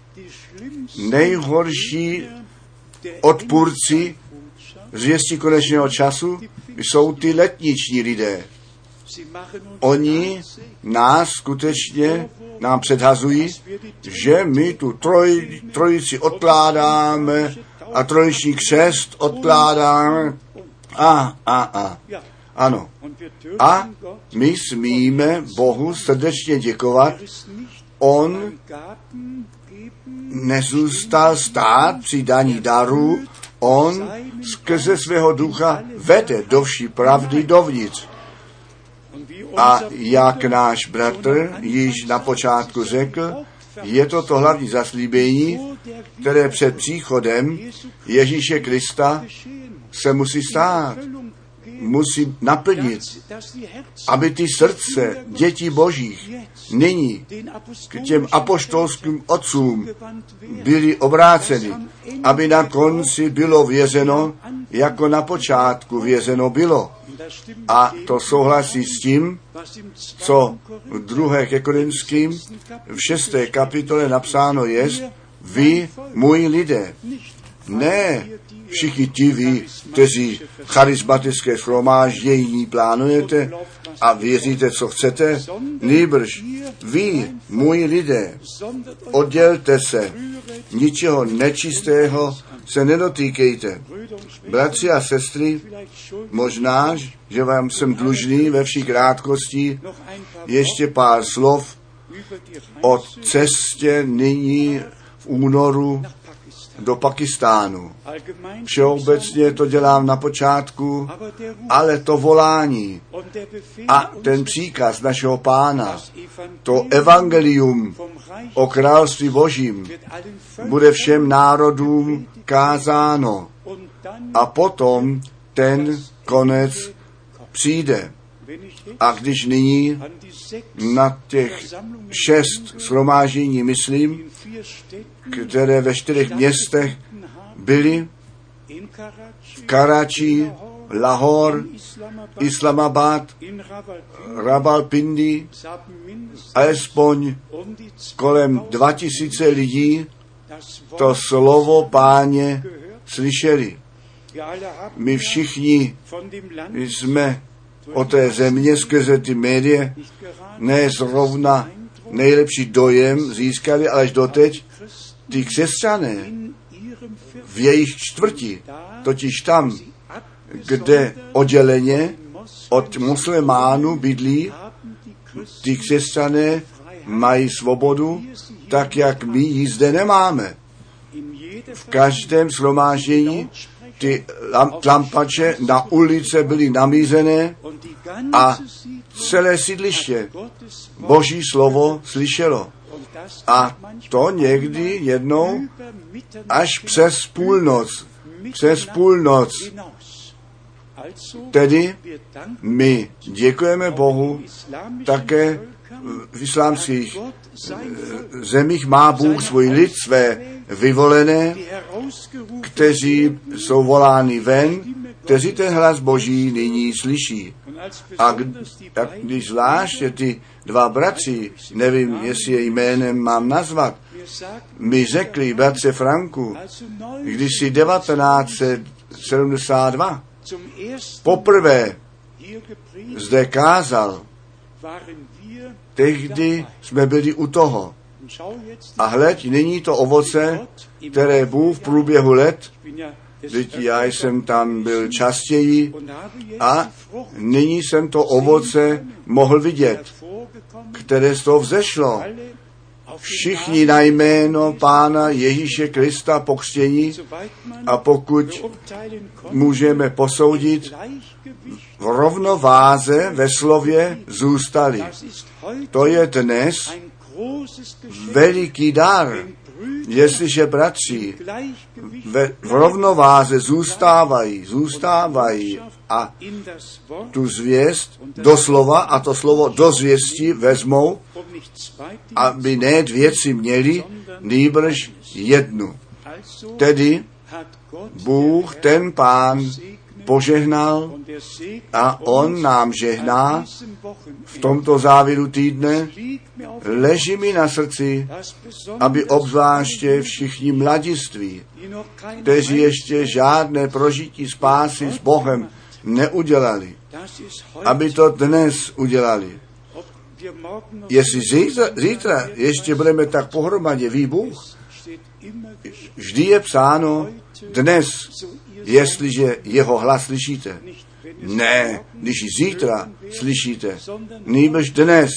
Nejhorší odpůrci zvěstí konečného času jsou ty letniční lidé. Oni nás skutečně nám předhazují, že my tu trojici odkládáme a trojiční křest odkládáme. Ano. A my smíme Bohu srdečně děkovat. On nezůstal stát při daní darů. On skrze svého ducha vede do vší pravdy dovnitř. A jak náš bratr již na počátku řekl, je to hlavní zaslíbení, které před příchodem Ježíše Krista se musí stát, musí naplnit, aby ty srdce dětí božích nyní k těm apoštolským otcům byly obráceny, aby na konci bylo vězeno, jako na počátku vězeno bylo. A to souhlasí s tím, co v 2. ke Korinským v 6. kapitole napsáno je, vy, můj lidé, ne všichni ti vy, kteří charismatické shromáždění plánujete a věříte, co chcete, nýbrž vy, můj lidé, oddělte se, ničeho nečistého se nedotýkejte. Bratři a sestry, možná, že vám jsem dlužný ve vší krátkosti ještě pár slov o cestě nyní v únoru do Pakistánu. Všeobecně to dělám na počátku, ale to volání a ten příkaz našeho Pána, to evangelium o království Božím bude všem národům kázáno a potom ten konec přijde. A když nyní na těch 6 shromáždění myslím, které ve 4 městech byly, v Karachi, Lahore, Islamabad, Rawalpindi, alespoň kolem 2000 lidí to slovo Páně slyšeli. My všichni jsme o té země skrze ty média ne zrovna nejlepší dojem získali, ale až doteď ty křesťané v jejich čtvrti, totiž tam, kde odděleně od muslimánů bydlí, ty křesťané mají svobodu, tak jak my ji zde nemáme. V každém shromáždění ty lampače na ulice byly namízené a celé sídliště Boží slovo slyšelo. A to někdy jednou až přes půlnoc. Tedy my děkujeme Bohu, také v islámských zemích má Bůh svůj lid, své vyvolené, kteří jsou voláni ven, kteří ten hlas Boží nyní slyší. A když zvláště ty dva bratři, nevím, jestli je jménem mám nazvat, mi řekli, bratře Franku, když si 1972 poprvé zde kázal, tehdy jsme byli u toho. A hleď, nyní to ovoce, které Bůh v průběhu let, vždyť já jsem tam byl častěji, a nyní jsem to ovoce mohl vidět, které z toho vzešlo. Všichni na jméno Pána Ježíše Krista pokřtění, a pokud můžeme posoudit, v rovnováze ve slově zůstali. To je dnes veliký dar, jestliže bratři v rovnováze zůstávají a tu zvěst do slova a to slovo do zvěsti vezmou, aby ne dvě si měli, nýbrž jednu. Tedy Bůh, ten Pán, požehnal a on nám žehná v tomto závěru týdne. Leží mi na srdci, aby obzvláště všichni mladiství, kteří ještě žádné prožití spásy s Bohem neudělali, aby to dnes udělali. Jestli zítra ještě budeme tak pohromadě, ví Bůh, vždy je psáno dnes, jestliže jeho hlas slyšíte. Ne, když ji zítra slyšíte, nýbrž dnes,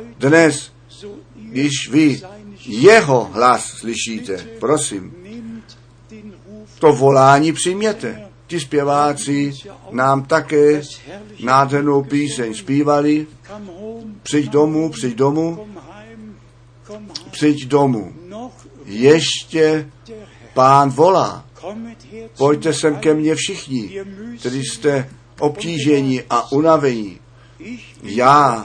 když vy jeho hlas slyšíte, prosím, to volání přijměte. Ti zpěváci nám také nádhernou píseň zpívali. Přijď domů. Ještě Pán volá. Pojďte sem ke mně všichni, kteří jste obtížení a unavení. Já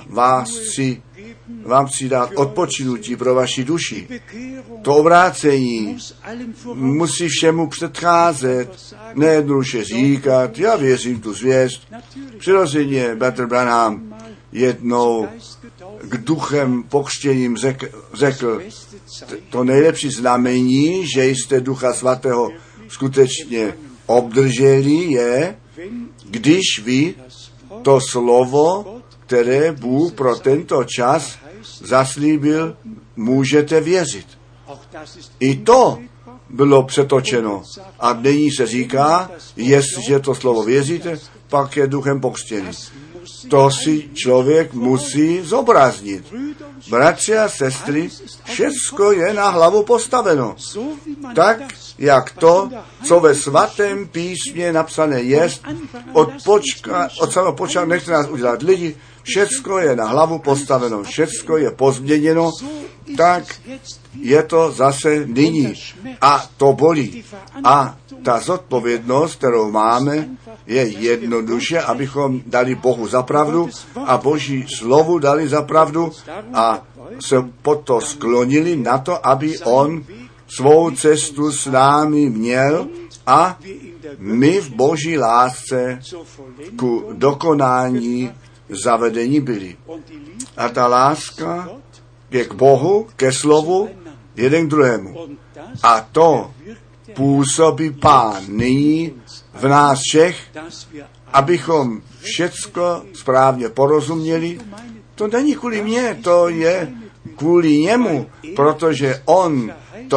vám chci dát odpočinutí pro vaši duši. To obrácení musí všemu předcházet, nejednoduše říkat, já věřím tu zvěst. Přirozeně Bratr Branham jednou k duchem pokřtěním řekl, to nejlepší znamení, že jste Ducha Svatého skutečně obdrželi, je, když vy to slovo, které Bůh pro tento čas zaslíbil, můžete věřit. I to bylo přetočeno. A nyní se říká, jestliže to slovo věříte, pak je duchem pokřtěný. To si člověk musí zobraznit. Bratři a sestry, všecko je na hlavu postaveno. Tak, jak to, co ve svatém písmě napsané jest, od samého počátku nechte nás udělat lidi, všecko je na hlavu postaveno, všecko je pozměněno, tak je to zase nyní. A to bolí. A ta zodpovědnost, kterou máme, je jednoduše, abychom dali Bohu za pravdu a Boží slovu dali za pravdu a se pod to sklonili na to, aby on svou cestu s námi měl a my v Boží lásce ku dokonání zavedení byli. A ta láska je k Bohu, ke slovu, jeden k druhému. A to působí Pán nyní v nás všech, abychom všecko správně porozuměli. To není kvůli mně, to je kvůli němu, protože on to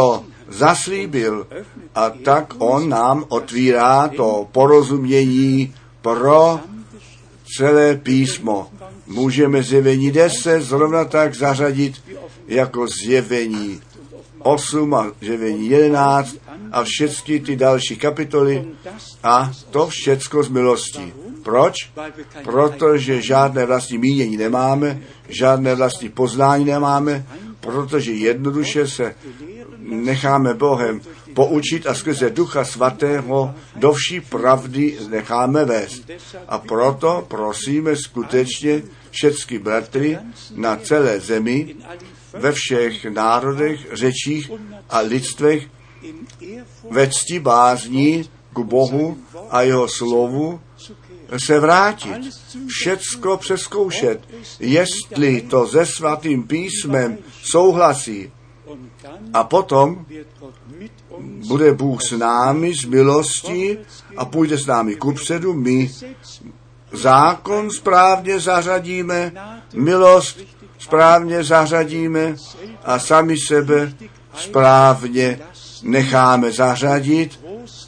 zaslíbil. A tak on nám otvírá to porozumění pro celé písmo. Můžeme Zjevení 10 zrovna tak zařadit jako Zjevení 8 a Zjevení 11 a všechny ty další kapitoly a to všecko z milosti. Proč? Protože žádné vlastní mínění nemáme, žádné vlastní poznání nemáme, protože jednoduše se necháme Bohem poučit a skrze Ducha Svatého do vší pravdy necháme vést. A proto prosíme skutečně všechny bratry na celé zemi, ve všech národech, řečích a lidstvech, ve cti bázní k Bohu a jeho slovu se vrátit, všecko přezkoušet, jestli to se svatým písmem souhlasí. A potom bude Bůh s námi z milosti a půjde s námi kupředu. My zákon správně zařadíme, milost správně zařadíme a sami sebe správně necháme zařadit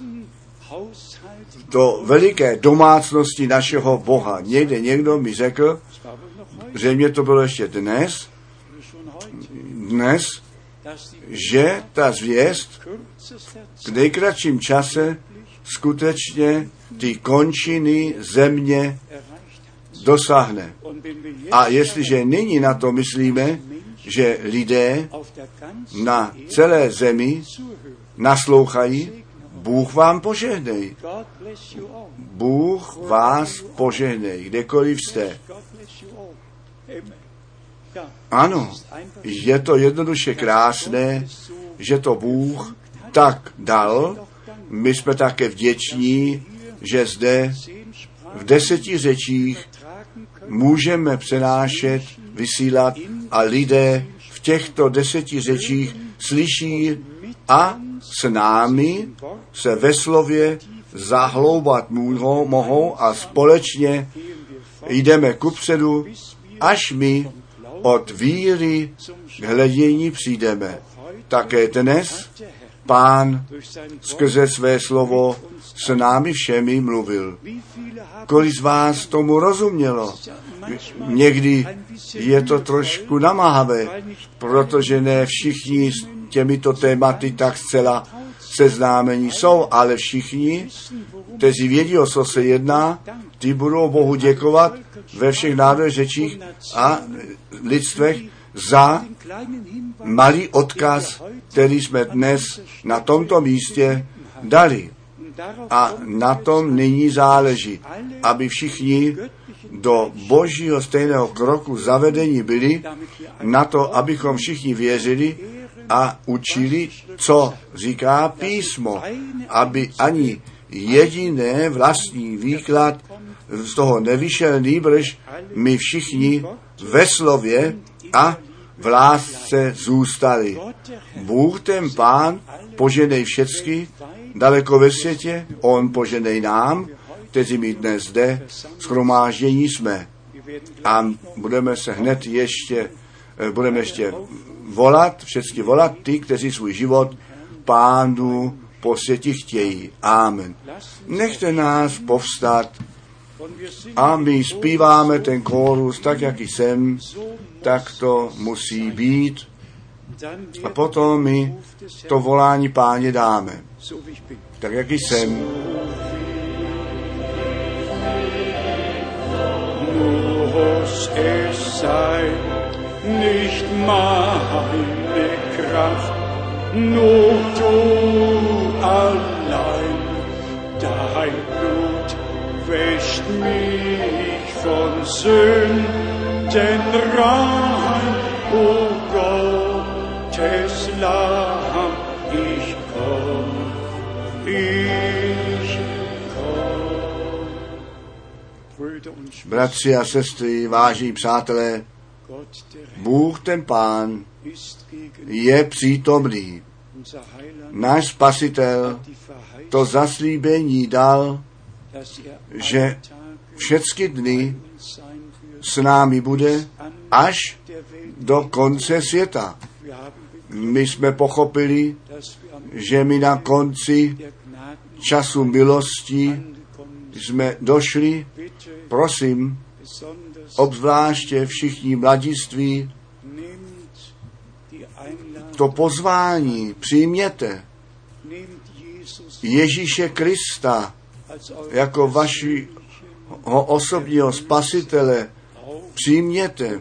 do veliké domácnosti našeho Boha. Někdo mi řekl, že mě to bylo ještě dnes, že ta zvěst v nejkratším čase skutečně ty končiny země dosáhne. A jestliže nyní na to myslíme, že lidé na celé zemi naslouchají, Bůh vám požehnej. Bůh vás požehnej, kdekoliv jste. Ano, je to jednoduše krásné, že to Bůh tak dal. My jsme také vděční, že zde v 10 řečích můžeme přenášet, vysílat a lidé v těchto 10 řečích slyší a s námi se ve slově zahloubat mohou a společně jdeme kupředu, až my od víry k hledění přijdeme. Také dnes Pán skrze své slovo s námi všemi mluvil. Kolik z vás tomu rozumělo? Někdy je to trošku namáhavé, protože ne všichni s těmito tématy tak zcela seznámení jsou, ale všichni, kteří vědí, o co se jedná, ty budou Bohu děkovat ve všech národech, řečích a lidstvech za malý odkaz, který jsme dnes na tomto místě dali. A na tom nyní záleží, aby všichni do Božího stejného kroku zavedení byli, na to, abychom všichni věřili a učili, co říká písmo, aby ani jediné vlastní výklad z toho nevyšel, nýbrž my všichni ve slově a v lásce zůstali. Bůh ten Pán poženej všecky daleko ve světě, on poženej nám, kteří my dnes zde shromáždění jsme. A budeme ještě volat, všechny volat ty, kteří svůj život Pánu posvětit chtějí. Amen. Nechte nás povstat a my zpíváme ten kórus tak, jak jsem, tak to musí být. A potom my to volání Páně dáme. Tak, jak jsem. Muss es sein, nicht meine Kraft, nur du allein. Dein Blut wäscht mich von Sünden rein, o Gottes Lamm, ich komm, ich komm. Bratři a sestry, vážení přátelé, Bůh ten Pán je přítomný. Náš Spasitel to zaslíbení dal, že všechny dny s námi bude až do konce světa. My jsme pochopili, že my na konci času milosti jsme došli. Prosím, obzvláště všichni mladiství, to pozvání přijměte. Ježíše Krista jako vašeho osobního spasitele přijměte.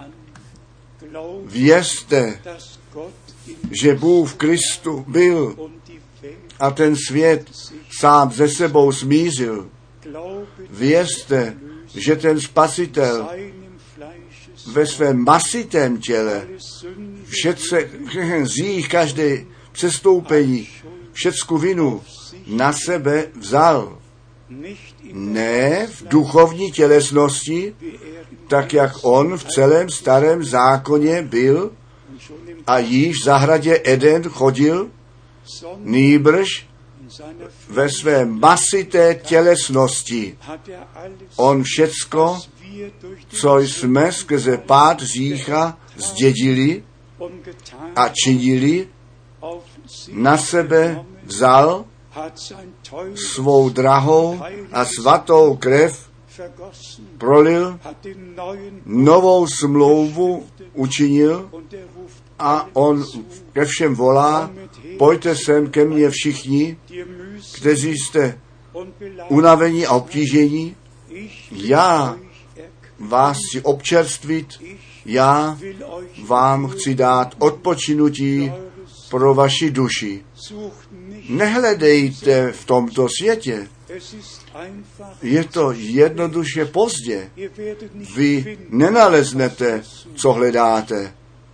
Vězte, že Bůh v Kristu byl a ten svět sám ze sebou smířil. Vězte, že ten spasitel ve svém masitém těle všechen hřích, každé přestoupení, všecku vinu na sebe vzal. Ne v duchovní tělesnosti, tak jak on v celém starém zákoně byl a již v zahradě Eden chodil, nýbrž ve své masité tělesnosti. On všecko, co jsme skrze pád hřícha zdědili a činili, na sebe vzal, svou drahou a svatou krev prolil, novou smlouvu učinil a on ke všem volá, pojďte sem ke mně všichni, kteří jste unavení a obtížení, já vás chci občerstvit, já vám chci dát odpočinutí pro vaši duši. Nehledejte v tomto světě. Je to jednoduše pozdě. Vy nenaleznete, co hledáte.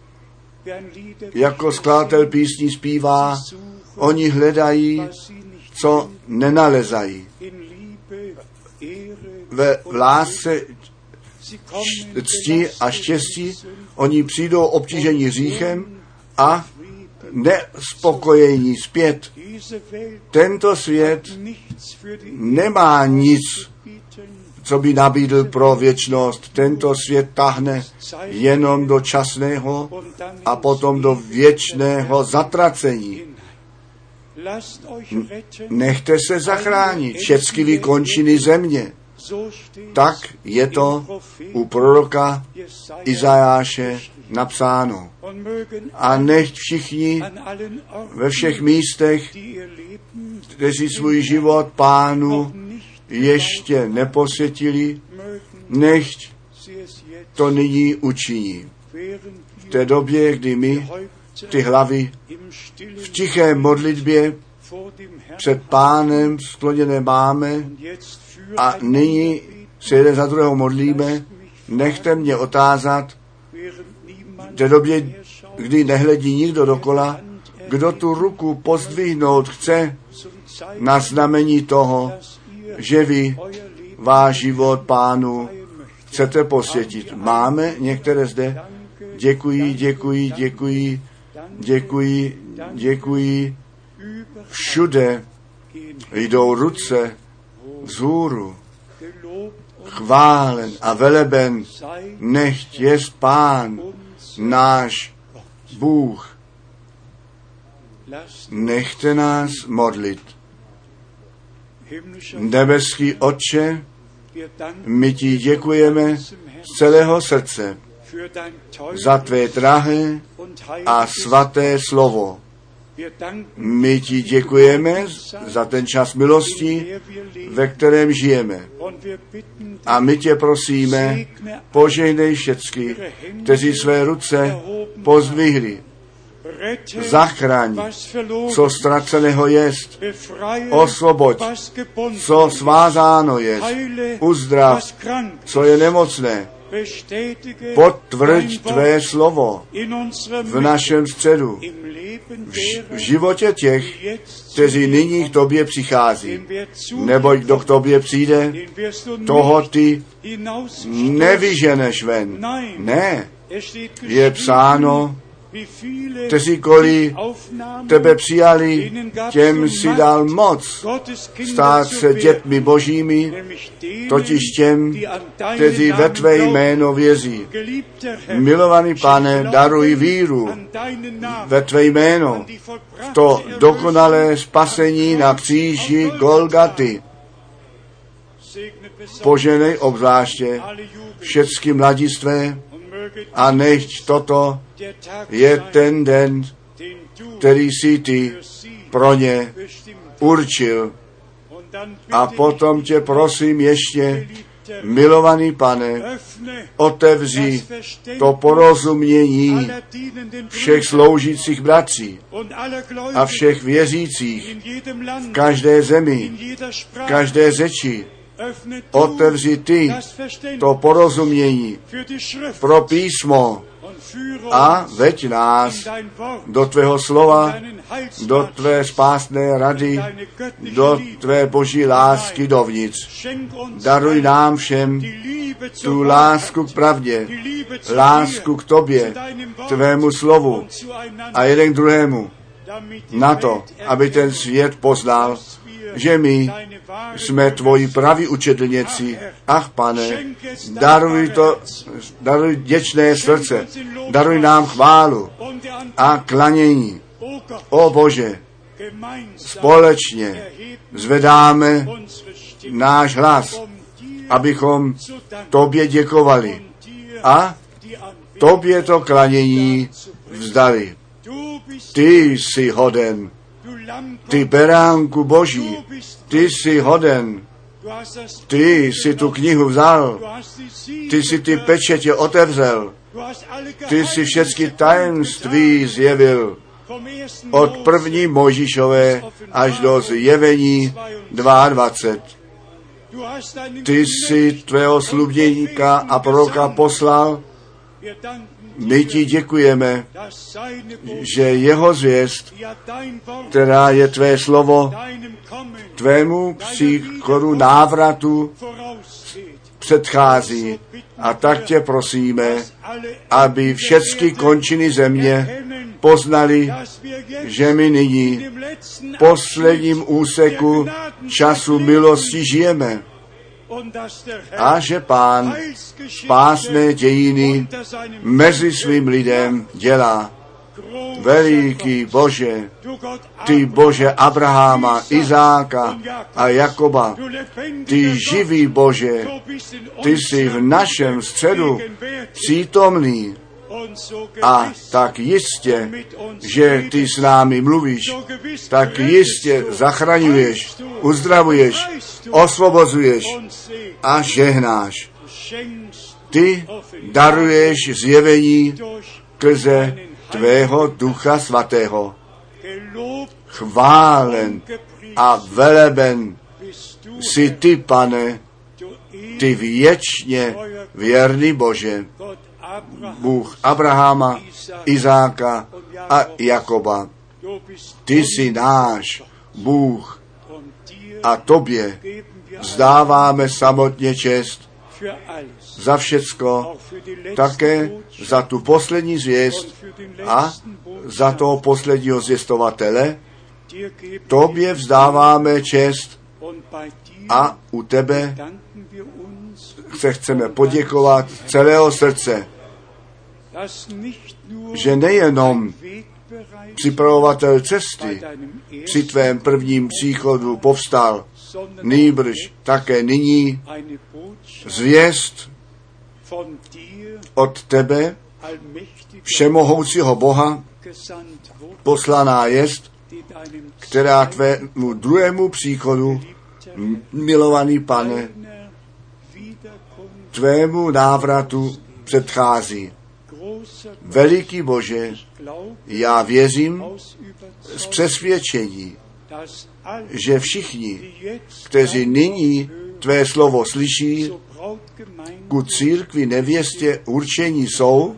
Jako skladatel písní zpívá, oni hledají, co nenalezají. Ve lásce, cti a štěstí oni přijdou obtížení hříchem a nespokojení zpět. Tento svět nemá nic, co by nabídl pro věčnost. Tento svět tahne jenom do časného a potom do věčného zatracení. Nechte se zachránit všechny vy končiny země. Tak je to u proroka Izajáše napsáno. A nechť všichni ve všech místech, kteří svůj život Pánu ještě neposvětili, nechť to nyní učiní. V té době, kdy my ty hlavy v tiché modlitbě před Pánem skloněné máme a nyní se jeden za druhého modlíme, nechte mě otázat, v té době, kdy nehledí nikdo dokola, kdo tu ruku pozdvihnout chce na znamení toho, že vy váš život Pánu chcete posvětit. Máme některé zde? Děkuji, děkuji, děkuji, děkuji, děkuji. Všude jdou ruce vzhůru. Chválen a veleben nechť jest Pán, náš Bůh. Nechte nás modlit. Nebeský Otče, my ti děkujeme z celého srdce za tvé drahé a svaté slovo. My ti děkujeme za ten čas milosti, ve kterém žijeme. A my tě prosíme, požehnej všecky, kteří své ruce pozdvihli. Zachraň, co ztraceného jest. Osvoboď, co svázáno jest. Uzdrav, co je nemocné. Potvrď tvé slovo v našem středu, v životě těch, kteří nyní k tobě přichází. Neboť kdo k tobě přijde, toho ty nevyženeš ven. Ne, je psáno, kteří koli tebe přijali, těm si dal moc stát se dětmi božími, totiž těm, kteří ve tvé jméno věří. Milovaný Pane, daruj víru ve tvé jméno, v to dokonalé spasení na kříži Golgaty. Poženej obzvláště všechny mladistvé a nechť toto je ten den, který si ty pro ně určil. A potom tě prosím ještě, milovaný Pane, otevři to porozumění všech sloužících bratří a všech věřících v každé zemi, v každé řeči. Otevři ty to porozumění pro písmo a veď nás do tvého slova, do tvé spásné rady, do tvé boží lásky dovnitř. Daruj nám všem tu lásku k pravdě, lásku k tobě, tvému slovu a jeden k druhému, na to, aby ten svět poznal, že my jsme tvoji praví učedlněci. Ach, Pane, daruj vděčné srdce, daruj nám chválu a klanění. O Bože, společně zvedáme náš hlas, abychom tobě děkovali a tobě to klanění vzdali. Ty jsi hoden, ty beránku Boží, ty jsi hoden, ty jsi tu knihu vzal, ty jsi ty pečetě otevřel, ty jsi všechny tajemství zjevil, od první Mojžíšové až do zjevení 22. Ty jsi tvého slubníka a proroka poslal. My ti děkujeme, že jeho zvěst, která je tvé slovo, tvému příchodu návratu předchází. A tak tě prosíme, aby všechny končiny země poznali, že my nyní v posledním úseku času milosti žijeme a že Pán spásné dějiny mezi svým lidem dělá. Veliký Bože, ty Bože Abraháma, Izáka a Jakoba, ty živý Bože, ty jsi v našem středu přítomný. A tak jistě, že ty s námi mluvíš, tak jistě zachraňuješ, uzdravuješ, osvobozuješ a žehnáš. Ty daruješ zjevení skrze tvého Ducha Svatého. Chválen a veleben jsi ty, Pane, ty věčně věrný Bože, Bůh Abraháma, Izáka a Jakoba. Ty jsi náš Bůh a tobě vzdáváme samotně čest za všecko, také za tu poslední zvěst a za toho posledního zvěstovatele. Tobě vzdáváme čest a u tebe se chceme poděkovat celého srdce, že nejenom připravovatel cesty při tvém prvním příchodu povstal, nýbrž také nyní zvěst od tebe, všemohoucího Boha, poslaná jest, která tvému druhému příchodu, milovaný Pane, tvému návratu předchází. Veliký Bože, já věřím z přesvědčení, že všichni, kteří nyní tvé slovo slyší, ku církvi nevěstě určení jsou,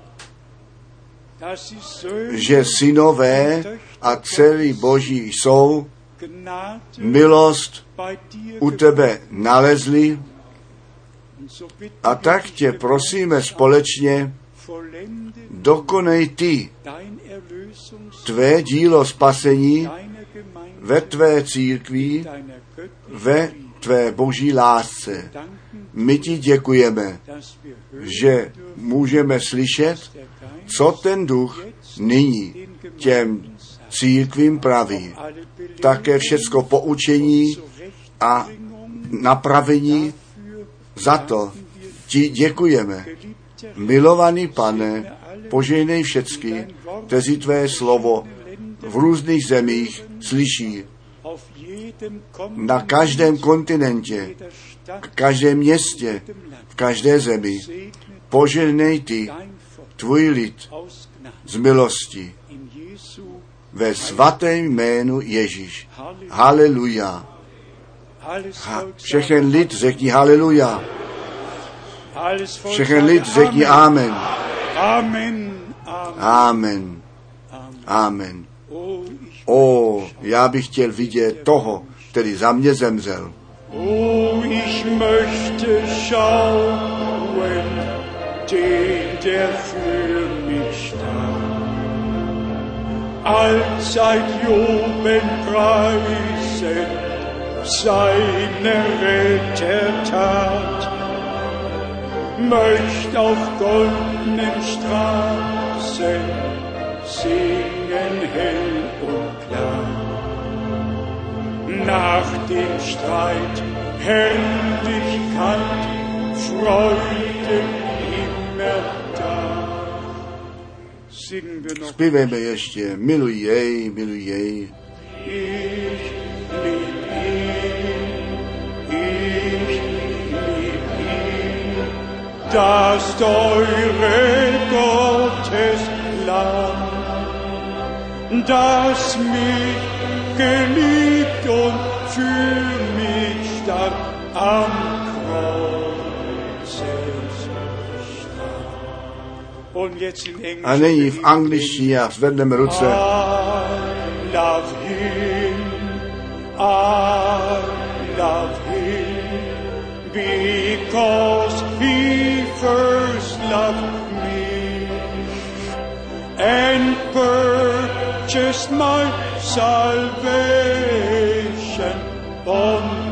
že synové a dcery Boží jsou, milost u tebe nalezli, a tak tě prosíme společně, dokonej ty tvé dílo spasení ve tvé církvi, ve tvé boží lásce. My ti děkujeme, že můžeme slyšet, co ten duch nyní těm církvím praví. Také všecko poučení a napravení, za to ti děkujeme. Milovaný Pane, požehnej všecky, kteří tvé slovo v různých zemích slyší. Na každém kontinentě, v každém městě, v každé zemi. Požehnej ty tvůj lid z milosti. Ve svatém jménu Ježíš. Haleluja. Všechen lid řekni haleluja. Všechen lid řekni amen. Amen. Amen. O, já bych chtěl vidět toho, který za mě zemřel. Oh, ich möchte schauen, den, der für mich starb. Allzeit jubeln, preisen seine Rettertat. Möcht auf goldenen Straßen singen hell und klar. Nach dem Streit Herrlichkeit, Freude immer da. Zpívejme ještě, miluj jej, miluj jej. Ich lieb ihn, das teure Gottes Lamm, das mich geliebt und für mich starb am Kreuze starb. Und jetzt in Englisch. A nyní v angličtině a zvedneme ruce. I love him, because he first loved me and purchased my salvation on